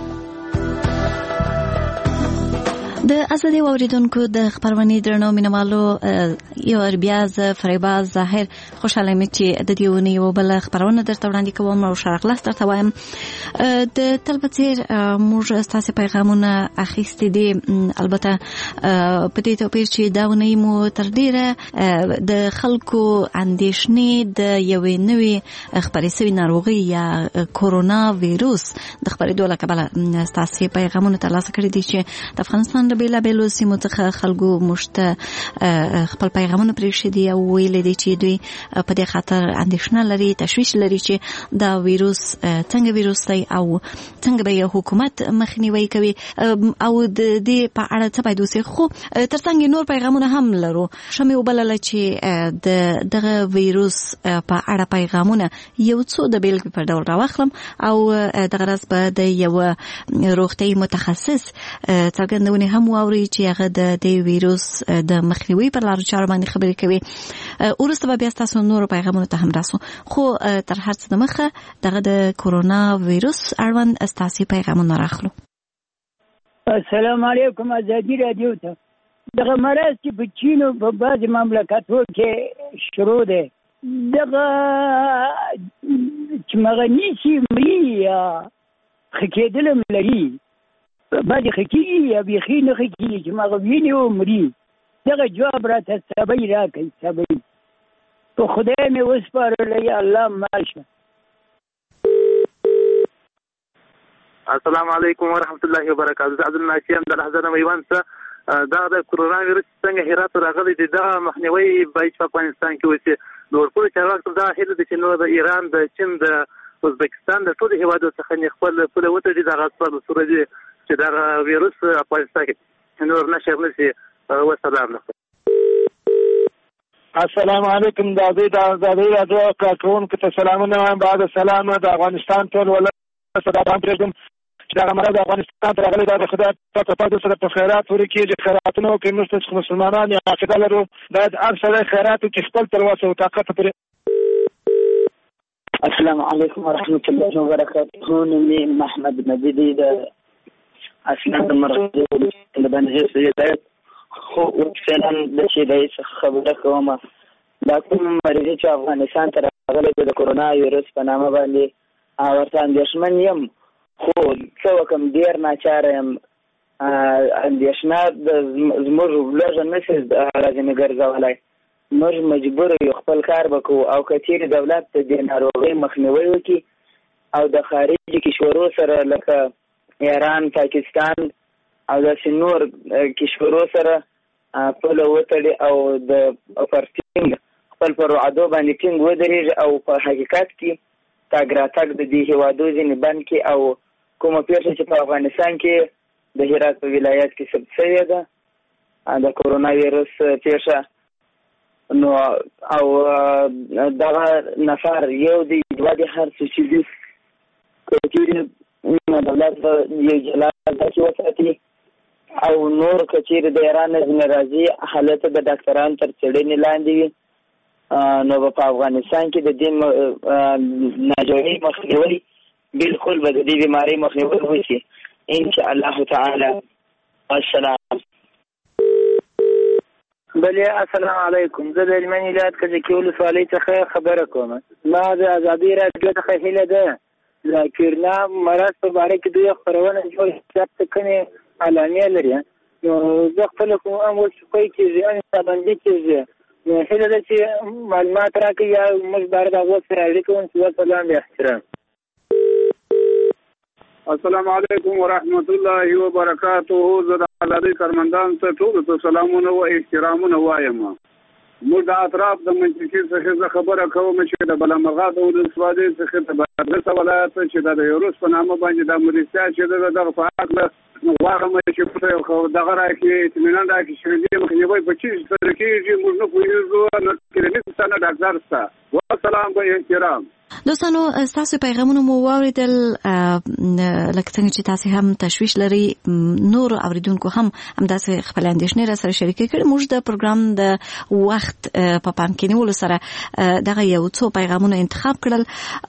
د ازادي اوریدونکو د خبرونې درنو مینوالو یو بیا ز فریبا ظاهر خوشاله مې چې د دې ونی یو بل خبرونه درته وړاندې کوم او شرقلاس درته وایم. د تلبتیر موږ ستاسو پیغامونه اخیستي دي البته په دې توګه چې دا ونی مو تر ډیره د خلکو اندېښنې د یوې نوې خبرې سوي ناروغي یا کورونا وایروس د خبرېدو له کبله ستاسو پیغامونه ترلاسه کړي دي چې د افغانستان د بیلابیلو سیمو څخه خلکو مشته خپل پیغامونه پرېښي دي او ویل دي چې دوی په دې خاطر اندېښنه لري تشویش لري چې دا وایروس څنګه وایروس دی او څنګه به حکومت مخنیوي کوي او د دې په اړه څه باید وسي. خو ترڅنګ نور پیغامونه هم لرو. شمه وبلل چې دغه وایروس په اړه پیغامونه یو څو د بیلګې په ډول راوخلم او دغه راز به د یو روغتي متخصص څرګندونه هم واوري چې هغه د دې وایروس د مخنیوي پر لارو چارو باندې خبرې کوي. ورسته به بیا تاسو نور پیغامونه ته هم راسو. خو تر هر څه مخه دغه د کورونا وایروس اړوند تاسو پیغامونه راخلو. السلام علیکم ازادي رادیو ته. دغه مرض چې په چین او په بعض مملکتونو کې شروع دی دغه چې مغنیسي مری یا خکېدل لري باندې خکېږي یا بیخي نه خکېږي چې مغوینې او مري دغه جواب راته سبی راکړئ سبی په خدای مې وسپارلی یا الله ماشه. السلام علیکم ورحمت الله وبرکاته. زه عبدالناصر یم د لحظه نه میوند څخه. دا د کورونا وایروس څنګه هرات راغلی دی دغه مخنیوي باید په افغانستان کې وشي. د ورپورې چارواکو دا هیله ده چې نو د ایران د چین د ازبکستان د ټولو هیوادو څخه نه خپل پوله وتړي دغه په صورت چې دا وایروس افغانستان کې نور نشر نشي. والسلام علیکم. السلام علیکم د ازادي رادیو کارکونکو ته سلامونه وایم. بعد سلام د افغانستان ټول ولایت صداقت پرېږدم چې دا مرض افغانستان ته راغلی دا د خدای په سره په خیرات ورکړي خیراتونه وکړي. موږ چې مسلمانان یا عقیده لرو باید هر سړی خیرات وکړي خپل تر وسه او طاقت پرې. السلام علیکم ورحمت الله وبرکاته. نوم محمد مجیدی د اصلا د مرض د بنځه سیادت خو فعلا د شي د خبره کوم دا کوم مریض چې افغانستان ته راغلی د کورونا وایروس په نامه باندې ورته اندېښمن یم خو څه وکم ډېر ناچاره یم. اندېښنه زموږ لږه نشي راځنې ګرځولی. موږ مجبور یو خپل کار وکړو او که چیرې دولت د دې ناروغۍ مخنیوی وکړي او د خارجي کشورو سره لکه ایران پاکستان او داسې نور کشورو سره پوله وتړي او د پرټینګ خپل پر وعدو باندې ټینګ ودرېږي او په حقیقت کې تګ راتګ د دې هیوادو ځینې بند کړي او کومه پیښه چې په افغانستان کې د هرات په ولایت کې ثبت شوې ده د کورونا وایروس پیښه نو او دغه نفر یو دی دوه دی هر څه چې دي که چیرې دولت یو جلا داسې وساتي او نور که چیرې د ایران نه ځینې راځي حالت د ډاکټرانو تر څېړنې لاندې وي نو په افغانستان کې د دې ناجوړۍ مخنیوی بالکل به د دې بیمارۍ مخنیوی وشي ان شاء الله تعالی. السلام بله السلام علیکم. زه د هلمند ولایت کجکي ولسوالۍ څخه خبره کوم. ما د ازادي راډیو څخه هیله ده د کرونا مرض په باره کې دوی خپرونه جوړ کړي کني اعلانیه لري نو زه خپل کوم امر کوي چې ځان باندې کېږي نو هیله ده چې معلومات راکړي یا موږ باید هغه سره اړیکه ونیسو. سلام یا احترام. السلام علیکم ورحمت الله وبرکاته. زه د ازادۍ کارمندانو ته ټولو ته سلامونه او احترامونه وایم. موږ د اطراف د منطقې څخه خبره کوم چې د بلمغاد ولسوالۍ څخه د بادغیس ولایت چې د یوروس په نامه باندې د مریضیا چې دغه په حق غواړم چې په دغه راکې اطمینان راکې چې دې مخنیوي په چیز سره کېږي. موږ نه پوهېږو نه کلینیک ته نه ډاکټر ته. والسلام به احترام. دوستانو تاسو پیغامونه مو واوریدل لکه څنګه چې تاسو هم تشویش لري نور اوریدونکو هم همداسې خپل اندېښنې را سره شریک کړي. موږ د پروګرام د وخت په پام کې نیولو سره دغه یو څو پیغامونه انتخاب کړل.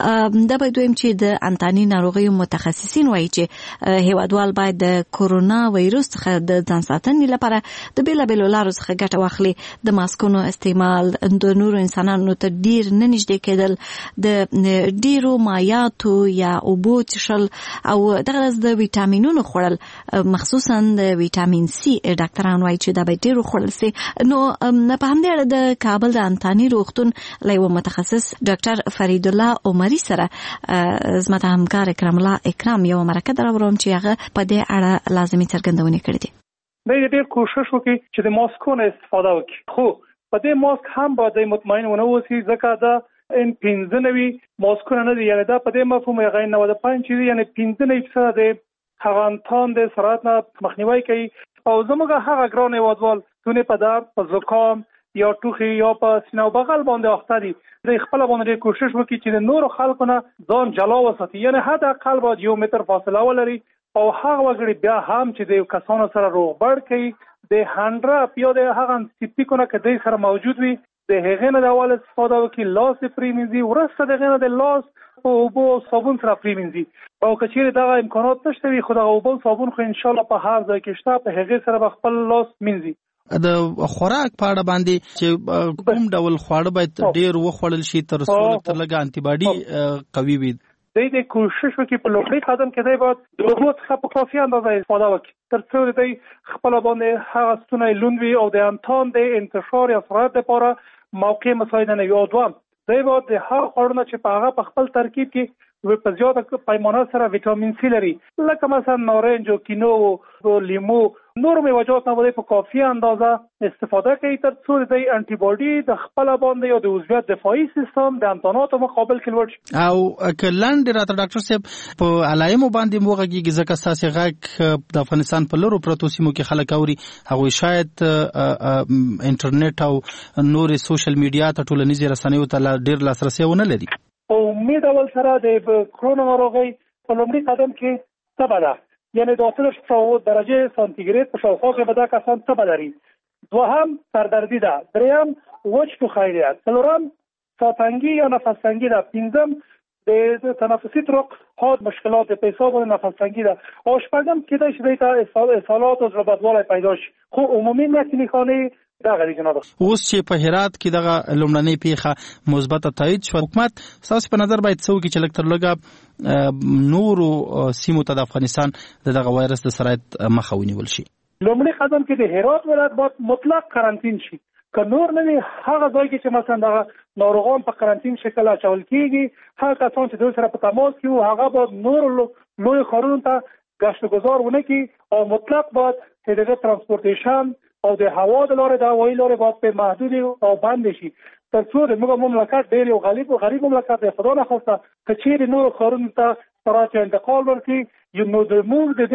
دا به دویم چې د انتاني ناروغیو متخصصین وایي چې هیوادوال باید د کورونا وایروس څخه د ځان ساتنې لپاره د بیلابیلو لارو څخه ګټه واخلي. د ماسکونو استعمال، د نورو انسانانو ته ډیر نه نږدې کېدل، د ډیرو مایعاتو یا اوبو څښل او دغه د ویټامینونو خوړل، مخصوصا د ویټامین سي. ډاکټران وایي چې دا به ډیرو خوړل سي. نو په همدې اړه د کابل د انتاني روغتون له یو متخصص ډاکټر فرید الله عمري سره زما د همکار اکرام یو مرکه دراوړم چې هغه په دې اړه لازمي څرګندونې کړې دي. ډېر کوشش وکړي چې د ماسکونو استفاده وکړي، خو په دې ماسک هم باید مطمئن ونه اوسي ځکه دا ان 95 ماسکونه نه دي. یعنی دا په دې مفهوم یې غیر 95 چې یعنی 95% د هغه انتان د سرعت نه مخنیوي کوي. او زموږ هغه ګران هیوادوال دونه په درد، په زکام یا ټوخي یا په سینه او بغل باندې اخته دي، د خپل باندې کوشش وکړي چې د نورو خلکو نه ځان جلا وساتي. یعنی حد اقل باید 1 متر فاصله ولري او هغه وګړي بیا هم چې د کسانو سره روغبړ کوي د هاندرا یا د هغه سیپیکونه کې د سره موجود وي د هغه نه د اول استفاده وکړي. لاس پریمنځي ورسته دغه نه د لاس او اوبو صابون سره پریمنځي او کچېره دغه امکانات نشته وي خو دغه اوبو صابون خو ان شاء الله په هر ځای کې شته، په هغه سره خپل لاس مینځي. د خوراک په اړه باندې چې کوم ډول خواړه باید ډیر وخوړل شي تر څو تر لږه انټي باډي قوي وي. د کوشش وکړي په لومړي قدم کې دی باید د اوبو څخه په کافي اندازه استفاده وکړي تر څو دی خپل باندې هغه ستونی لوند وي او د انتان د انتشار یا سرعت لپاره موقع مساعده نه وي. او دوام دی باید د هر خوړو چې په هغه په خپل ترکیب کې په زیاته پیمانه سره ویټامین سي لري لکه مثلا نارنج او کینو او لیمو نور میوه‌جات نه په کافي اندازه استفاده کوي تر څو د انټي باډي د خپل باندې یا د عضویت دفاعي سیستم د انتاناتو مقابل کې لوړ شي. او کلاند راته ډاکټر صاحب په علایمو باندې موږ ځکه اساسي غږ د افغانستان په لورو پروتو سیمو کې خلک اوري هغه شاید انټرنیټ او نور سوشل میډیا ته ټولنیزې رسنیو ته ډیر لاسرسي ونه لري. او امید اول سره د کرونا ناروغي په لومړي قدم کې تبه ده، یعنی د 30 درجه سانتیګریډ په شاوخوا کې به دا کسان تبه لري. دوهم سردردي ده، دریم وچ ټوخی ده، څلورم ساتنګي یا نفس تنګي ده، پنځم د تنفسي طرق حاد مشکلات پیساب و نفس تنگی ده. او شپږم کېدای شي د اصالات او زړه بدوالی پیدا شي، خو عمومي نښې دغه دي جناب. اوس چې په هرات کې دغه لومړنۍ پیښه مثبت تایید شو، حکومت تاسو په نظر باید څه وکړي چې لږ تر لږه نورو سیمو ته د افغانستان دغه وایرس د سرایت مخه ونیول شي؟ لومړی قدم کې د هرات ولایت باید مطلق قرنطین شي، که نور نه وي هغه ځای کې چې مثلا دغه ناروغان په قرنطین شکل اچول کېږي، هغه کسان چې دوی سره په تماس کې وو هغه باید نور لوی ښارونو ته ګشت گذار ونه کړي او مطلق باید دغه ترانسپورټیشن او د هوا د لارې د هوایي لارې باید په محدود او بند شي تر څو د موږ مملکت ډېر یو غریب مملکت دی. خدا نخواسته که چیرې نور ښارونو ته سرعت انتقال ورکړي نو د موږ د دې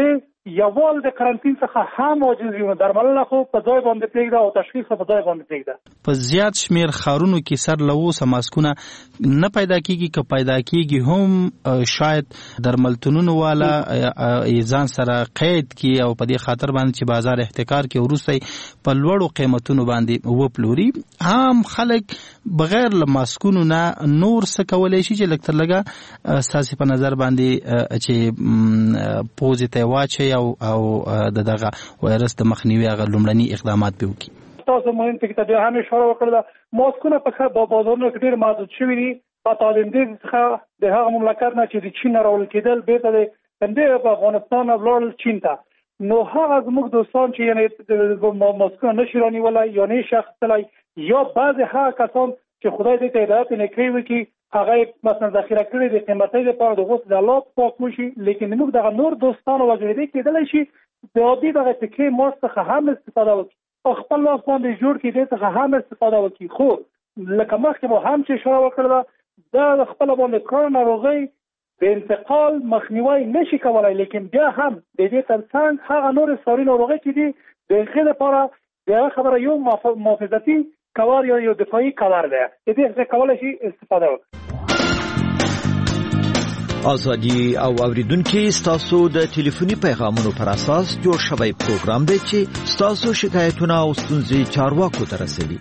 یوال د قرنطین څخه هم عاجز وي، درملنه خو په ځای باندې پرېږده او تشخیص په ځای باندې پرېږده. په زیات شمیر خارونو کې سر له اوسه ماسکونه نه پیدا کیږي، که پیدا کیږي هم شاید درملتونونو والا ځان سره قید کی او په دې خاطر باندې چې بازار احتکار کې ورسته په لوړو قیمتونو باندې وپلوري. عام خلک بغیر له ماسکونو نه نور څه کولای شي چې لکتر لګه ساسي په نظر باندې چې پوزیټیو واچي او دغه وایرس د مخنیوي هغه لومړني اقدامات به وکړي. تاسو مهم ټکی ته هم اشاره وکړه، ماسکونه په بازارونو کې ډېر محدود شوي دي. په تالندې څخه د هغه مملکت نه چې د چین راول کېدل بیرته د کنده په افغانستان او لاړل چین ته، نو هغه زموږ دوستان چې یعنی ماسکونه نشي رانیولای یا نه شخص تلای، یا بعض هغه کسان چې خدای دې ته هدایت نکړي وکړي هغه مثلا ذخیره کړي د قیمتي لپاره د غوښ د الله پاک وشي. لیکن موږ دغه نور دوستان او وجودي کېدل شي د عادي دغه تکي ماسک څخه هم استفاده وکړي او خپل لاس باندې جوړ کړي دې څخه هم استفاده وکړي. خو لکه مخکې مو هم چې اشاره وکړه دا خپل باندې کرونا ناروغي د انتقال مخنیوي نشي کولای، لیکن بیا هم د دې ترڅنګ هغه نور ساري ناروغي چې دي د هغې لپاره د خبره یو محافظتي کار یا یو دفاعي کار دی، د دې کولای شي استفاده وکړي. ازادي او اوریدونکو ستاسو د ټلیفوني پیغامونو پر اساس جوړ شوی پروګرام دی چې ستاسو شکایتونه او ستونزې چارواکو ته رسوي.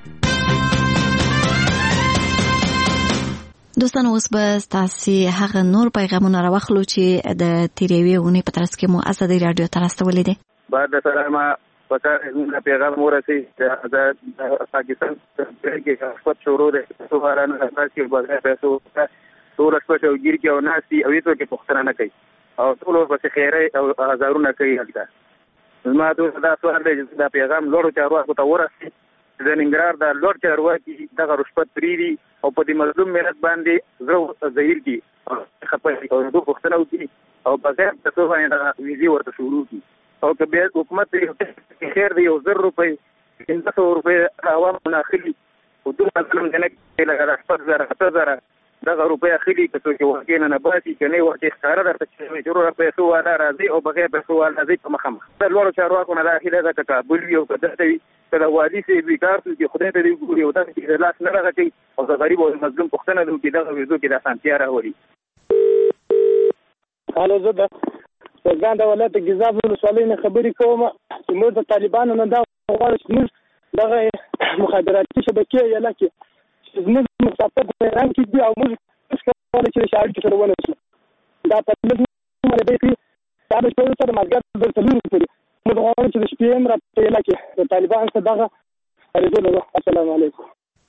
دوستان اوس به ستاسو هغه نور پیغامونه راوخلو چې د تیریوي ونې په ترڅ کې مو ازادي رادیو ته راستولې دي. بعد سلامه پکا پیغام ورسي د پاکستان کې خپل شروع ده څو بارانه راځي په پیسو ټول شپه او ګیر کې او ناسي او هیڅ کې پښتنه نه کوي او ټول ورپسې خیره او هزارونه کوي. هلته زما دا سوال دی چې دا پیغام لوړو چارواکو ته ورسي، د ننګرهار د لوړ چارواکي دغه رشوت پریدي او په دې مظلوم ملت باندې زړه ظاهر کی خپل او د پښتنه وکړي او بغیر د څه باندې د ویزي ورته شروع کی او که به حکومت خیر دی 1000 روپۍ 300 روپۍ عوام ناخلي او دوه ظلم نه کوي لکه 7000 دغه روپۍ اخلي که څوک ورکینه نه باسي کنه ورته ښکارا درته چې ضرور پیسو والا راځي او بغیر پیسو والا راځي په مخه د لوړو چارواکو نه داخله ده تکابل وي او کده وي کله والي سي بیکار چې خدای ته دی ګوري او دا چې لاس نه راغی او د غریب او مظلوم پښتنه دوی دغه ویزو کې د سانتیا راوړي. هالو زه د ځان د ولایت ګیزاب ولسوالۍ نه خبرې کوم چې موږ د طالبانو نه دا غواړو چې موږ دغه مخابراتي شبکې یا لکه زموږ مسافر په ایران کې دي او موږ څنګه چې شاعر کې سره ونه دا په موږ باندې کې دا د ټول سره مازګر د تلون پورې موږ غواړو چې د شپې هم راته لکه د طالبان څخه دغه ارزو. السلام علیکم.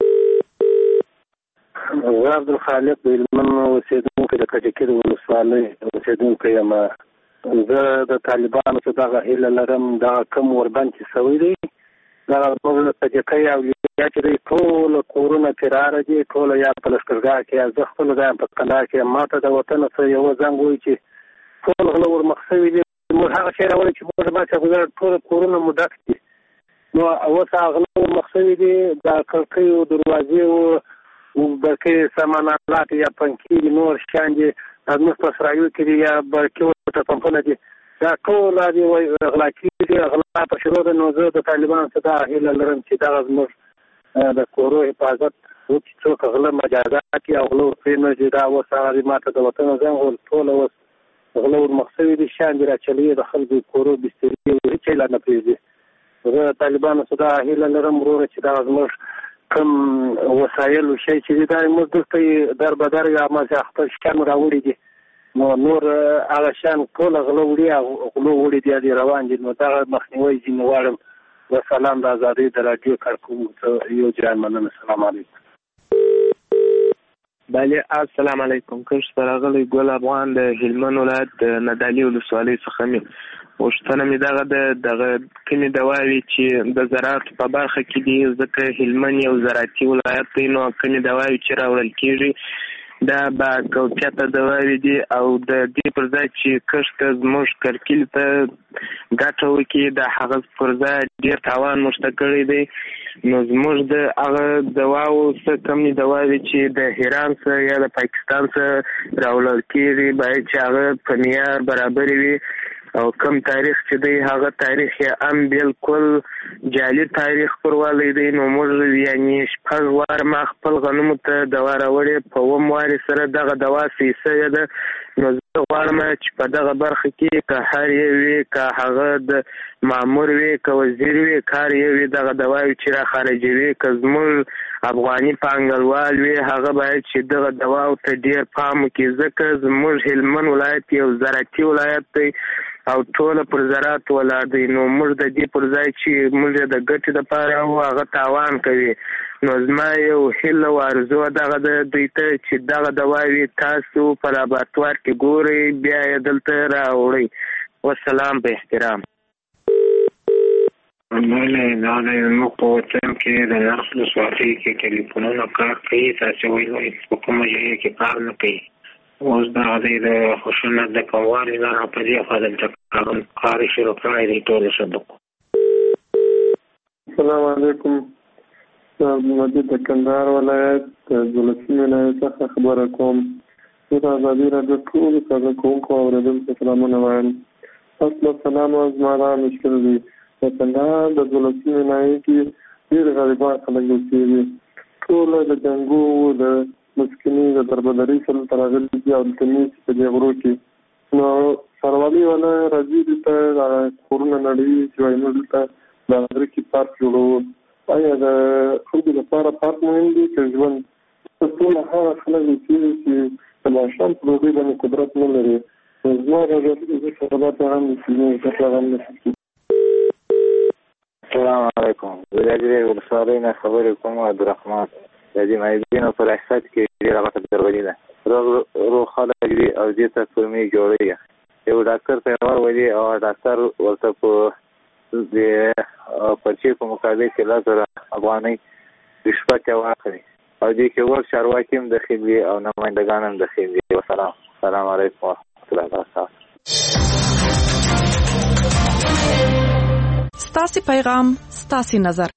زه عبدالخالق د هلمند اوسېدونکی د کټکي د ولسوالۍ اوسېدونکی یم. زه د طالبانو څخه دغه هیله لرم دغه کم وربند چې سوی دی دغه موږ د کټکي او یا چې د ټول کورونه فرار دي ټول یا په لښکرګاه کې زه خپل ځان په کندهار کې ماته د وطن څخه یو زنګ وایي چې ټول غله ورمخسوي دي. موږ هغه شی راولي چې موږ ما چې ټول کورونه مو ډک دي نو اوس هغه غله ورمخسوي دي د کړکۍ او دروازې او برقي سامانات یا پنکې نور شیان دي زموږ په سرایو کې یا برقي وټه پمپونه دي دا ټول دي غلا کېږي غلا په شروع د نو زه د طالبانو څخه هیله لرم چې دغه زموږ د کورو حفاظت وکړي څوک غله مجازات کړي او غله ورپرې نه ځي. دا اوس هغه ماته د وطن زنګ ټول اوس غله ورمخسوي دي شیان دي راچلوي د خلکو کورو بسترې هېڅ یې لا نه پرېږدي. زه د طالبانو څخه هیله لرم وروره چې دا زموږ کوم وسایل او شی چې دي دا موږ دلته در بدر یا ما خپل شیان راوړي دي نو نور هغه شیان ټول غله وړي غلو وړي دي روان دي نو دغه مخنیوی ځینې غواړم. وسلام د ازادي د رادیو کارکونکو یو جان مننه. السلام علیکم. بله السلام علیکم. کښ راغلی ګل افغان د هلمند ولایت د ندالي ولسوالۍ څخه مې پوښتنه مې دغه کومې دواوې چې د زراعت په برخه کې دي ځکه هلمند یو زراعتي ولایت دی نو کومې دواوې چې راوړل کېږي دا با کوچته دواوې دي او د دې پر ځای چې کښت زموږ کرکیل ته ګټه وکړي د هغه پر ځای ډېر تاوان موږ ته کړی دی نو زموږ د هغه دواو څه کمې دواوې چې د ایران څخه یا د پاکستان څخه راوړل کېږي باید چې هغه په معیار برابرې وي او کم تاریخ چې دی هغه تاریخ یې هم بالکل جعلي تاریخ پروالی دی. نو موږ یعنی 6 واره ما خپل غنمو ته دوا راوړې، په 1 وارې سره دغه دوا صحیح شوې ده. نو زه غواړم چې په دغه برخه کې که هر یو وي، که هغه د مامور وي، که وزیر وي، کار یو وي، دغه دواوې چې را خارجوي، که زموږ افغاني پانګوال وي هغه باید چې دغه دواو ته ډېر پام وکړي، ځکه زموږ هلمند ولایت یو زراعتي ولایت دی او ټوله پر زراعت ولاړ دی. نو موږ د دې پر ځای چې موږ د ګټې دپاره او هغه تاوان کوي. نو زما یو هیله او ارزو دغه د دوی ته چې دغه دواوې تاسو په لابراتوار کې ګورئ، بیا یې دلته راوړئ. والسلام په احترام. بله دا دی زموږ په وطن کې د نقص ولسوالۍ کې ټلیفونونه کار کوي، تاسې وایي په کومه ځای کې کار نه کوي. اوس دغه دی د خشونت د کموالي نه په دې خوا دلته کار یې شروع کړی دی ټولو صدقو. السلام علیکم. مجید د کندهار ولایت د دولتي ولایت څخه خبره کوم. زه د ازادي راډیو ټولو ساده کوونکو او اورېدونکو سلامونه وایم. تاسو له سلام او زما دا مشکل دی. د کندهار د دولتي ولایت کې ډېر غریبان خلک اوسېږي. ټوله د جنګو د مسکیني د دربدرۍ سره ته راغلي دي او دلته نیسي په دې غرو کې. نو ښاروالي والا راځي دلته کورونه نړوي چې وایي موږ دلته د غره کې پارک جوړوو. آیا د خلکو لپاره پارک مهم دی که ژوند؟ ټول هغه خلک اوسېږي چې د ماښام په ډوډۍ باندې قدرت نه لري. زما زه خبرات هم زده هم نه. السلام علیکم. زه د اجرې ولسوالۍ نه خبرې کوم. عبدالرحمن د دې معیدینو په ریاست کې ډېره غټه درغلي ده. روغ خلک دي او دې ته فورمې جوړوي. یو ډاکټر ته یې ورولي او ډاکټر ورته په د پرچې په مقابل کې 10,000 افغانۍ رشوت یې واخلي او دې کې ور چارواکي هم دخیل وي او نمایندګان هم دخیل وي. وسلام. السلام علیکم ورحمة الله وبرکاته. ستاسې پیغام ستاسې نظر.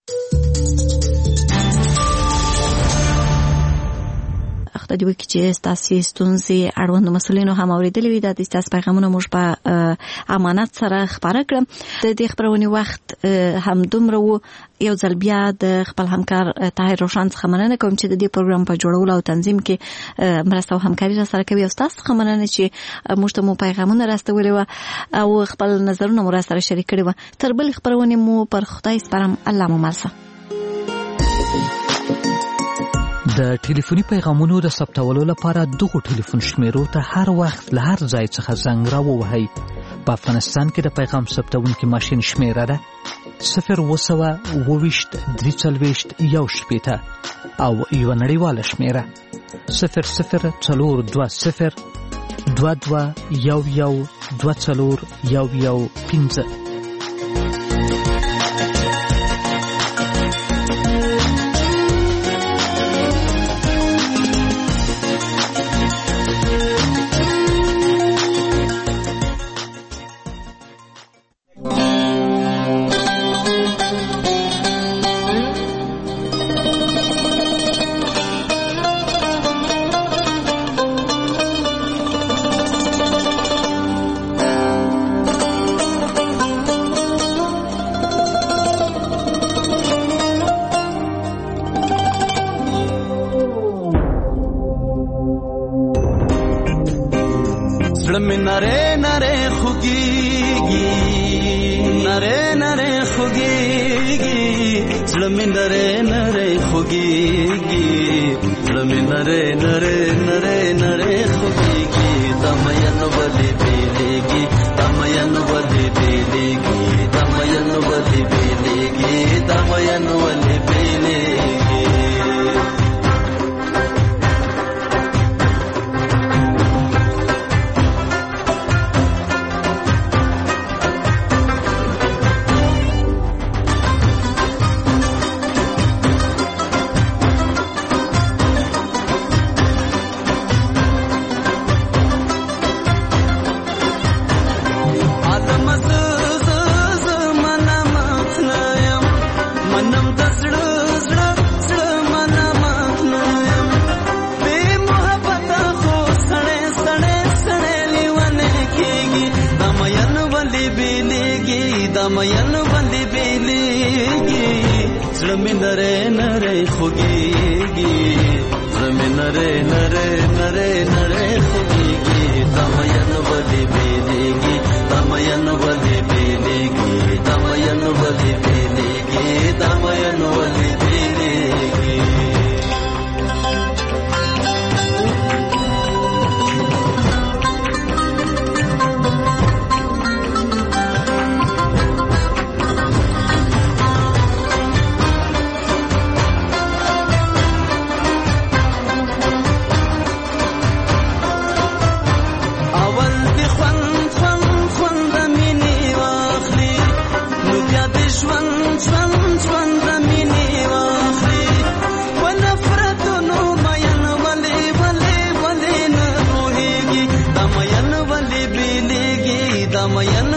د دې وکړي چې ستاسو ستونزې اړوند مسولینو هم اوریدلې وي. د ستاسو پیغامونه موږ په امانت سره خبره کړم. د دې خبرونې وخت هم دومره وو. یو ځل بیا د خپل همکار طاهر روشن څخه مننه کوم چې د دې پروګرام په جوړولو او تنظیم کې مرسته او همکاري را سره کوي. او تاسو څخه مننه چې موږ ته مو پیغامونه راستولي وو او خپل نظرونه مو را سره شریک کړي وو. تر بل خبرونه مو پر خدای سپارم. الله مو مل شه. د ټلیفوني پیغامونو د ثبتولو لپاره دغه ټلیفون شمیرو ته هر وخت له هر ځای څخه زنګ راووهئ. په افغانستان کې د پیغام ثبتونکي ماشین شمیره ده 020 340 1 او یو نړیواله شمیره 0040 22 11 24 مین باندې بیلیږي زړه مې نری نری خوږیږي زړه مې نری نری نری نری خوږیږي دا مین باندې بیلیږي دا مین باندې بیلیږي دا مین باندې بیلیږي دا مین باندې بیلیږي مین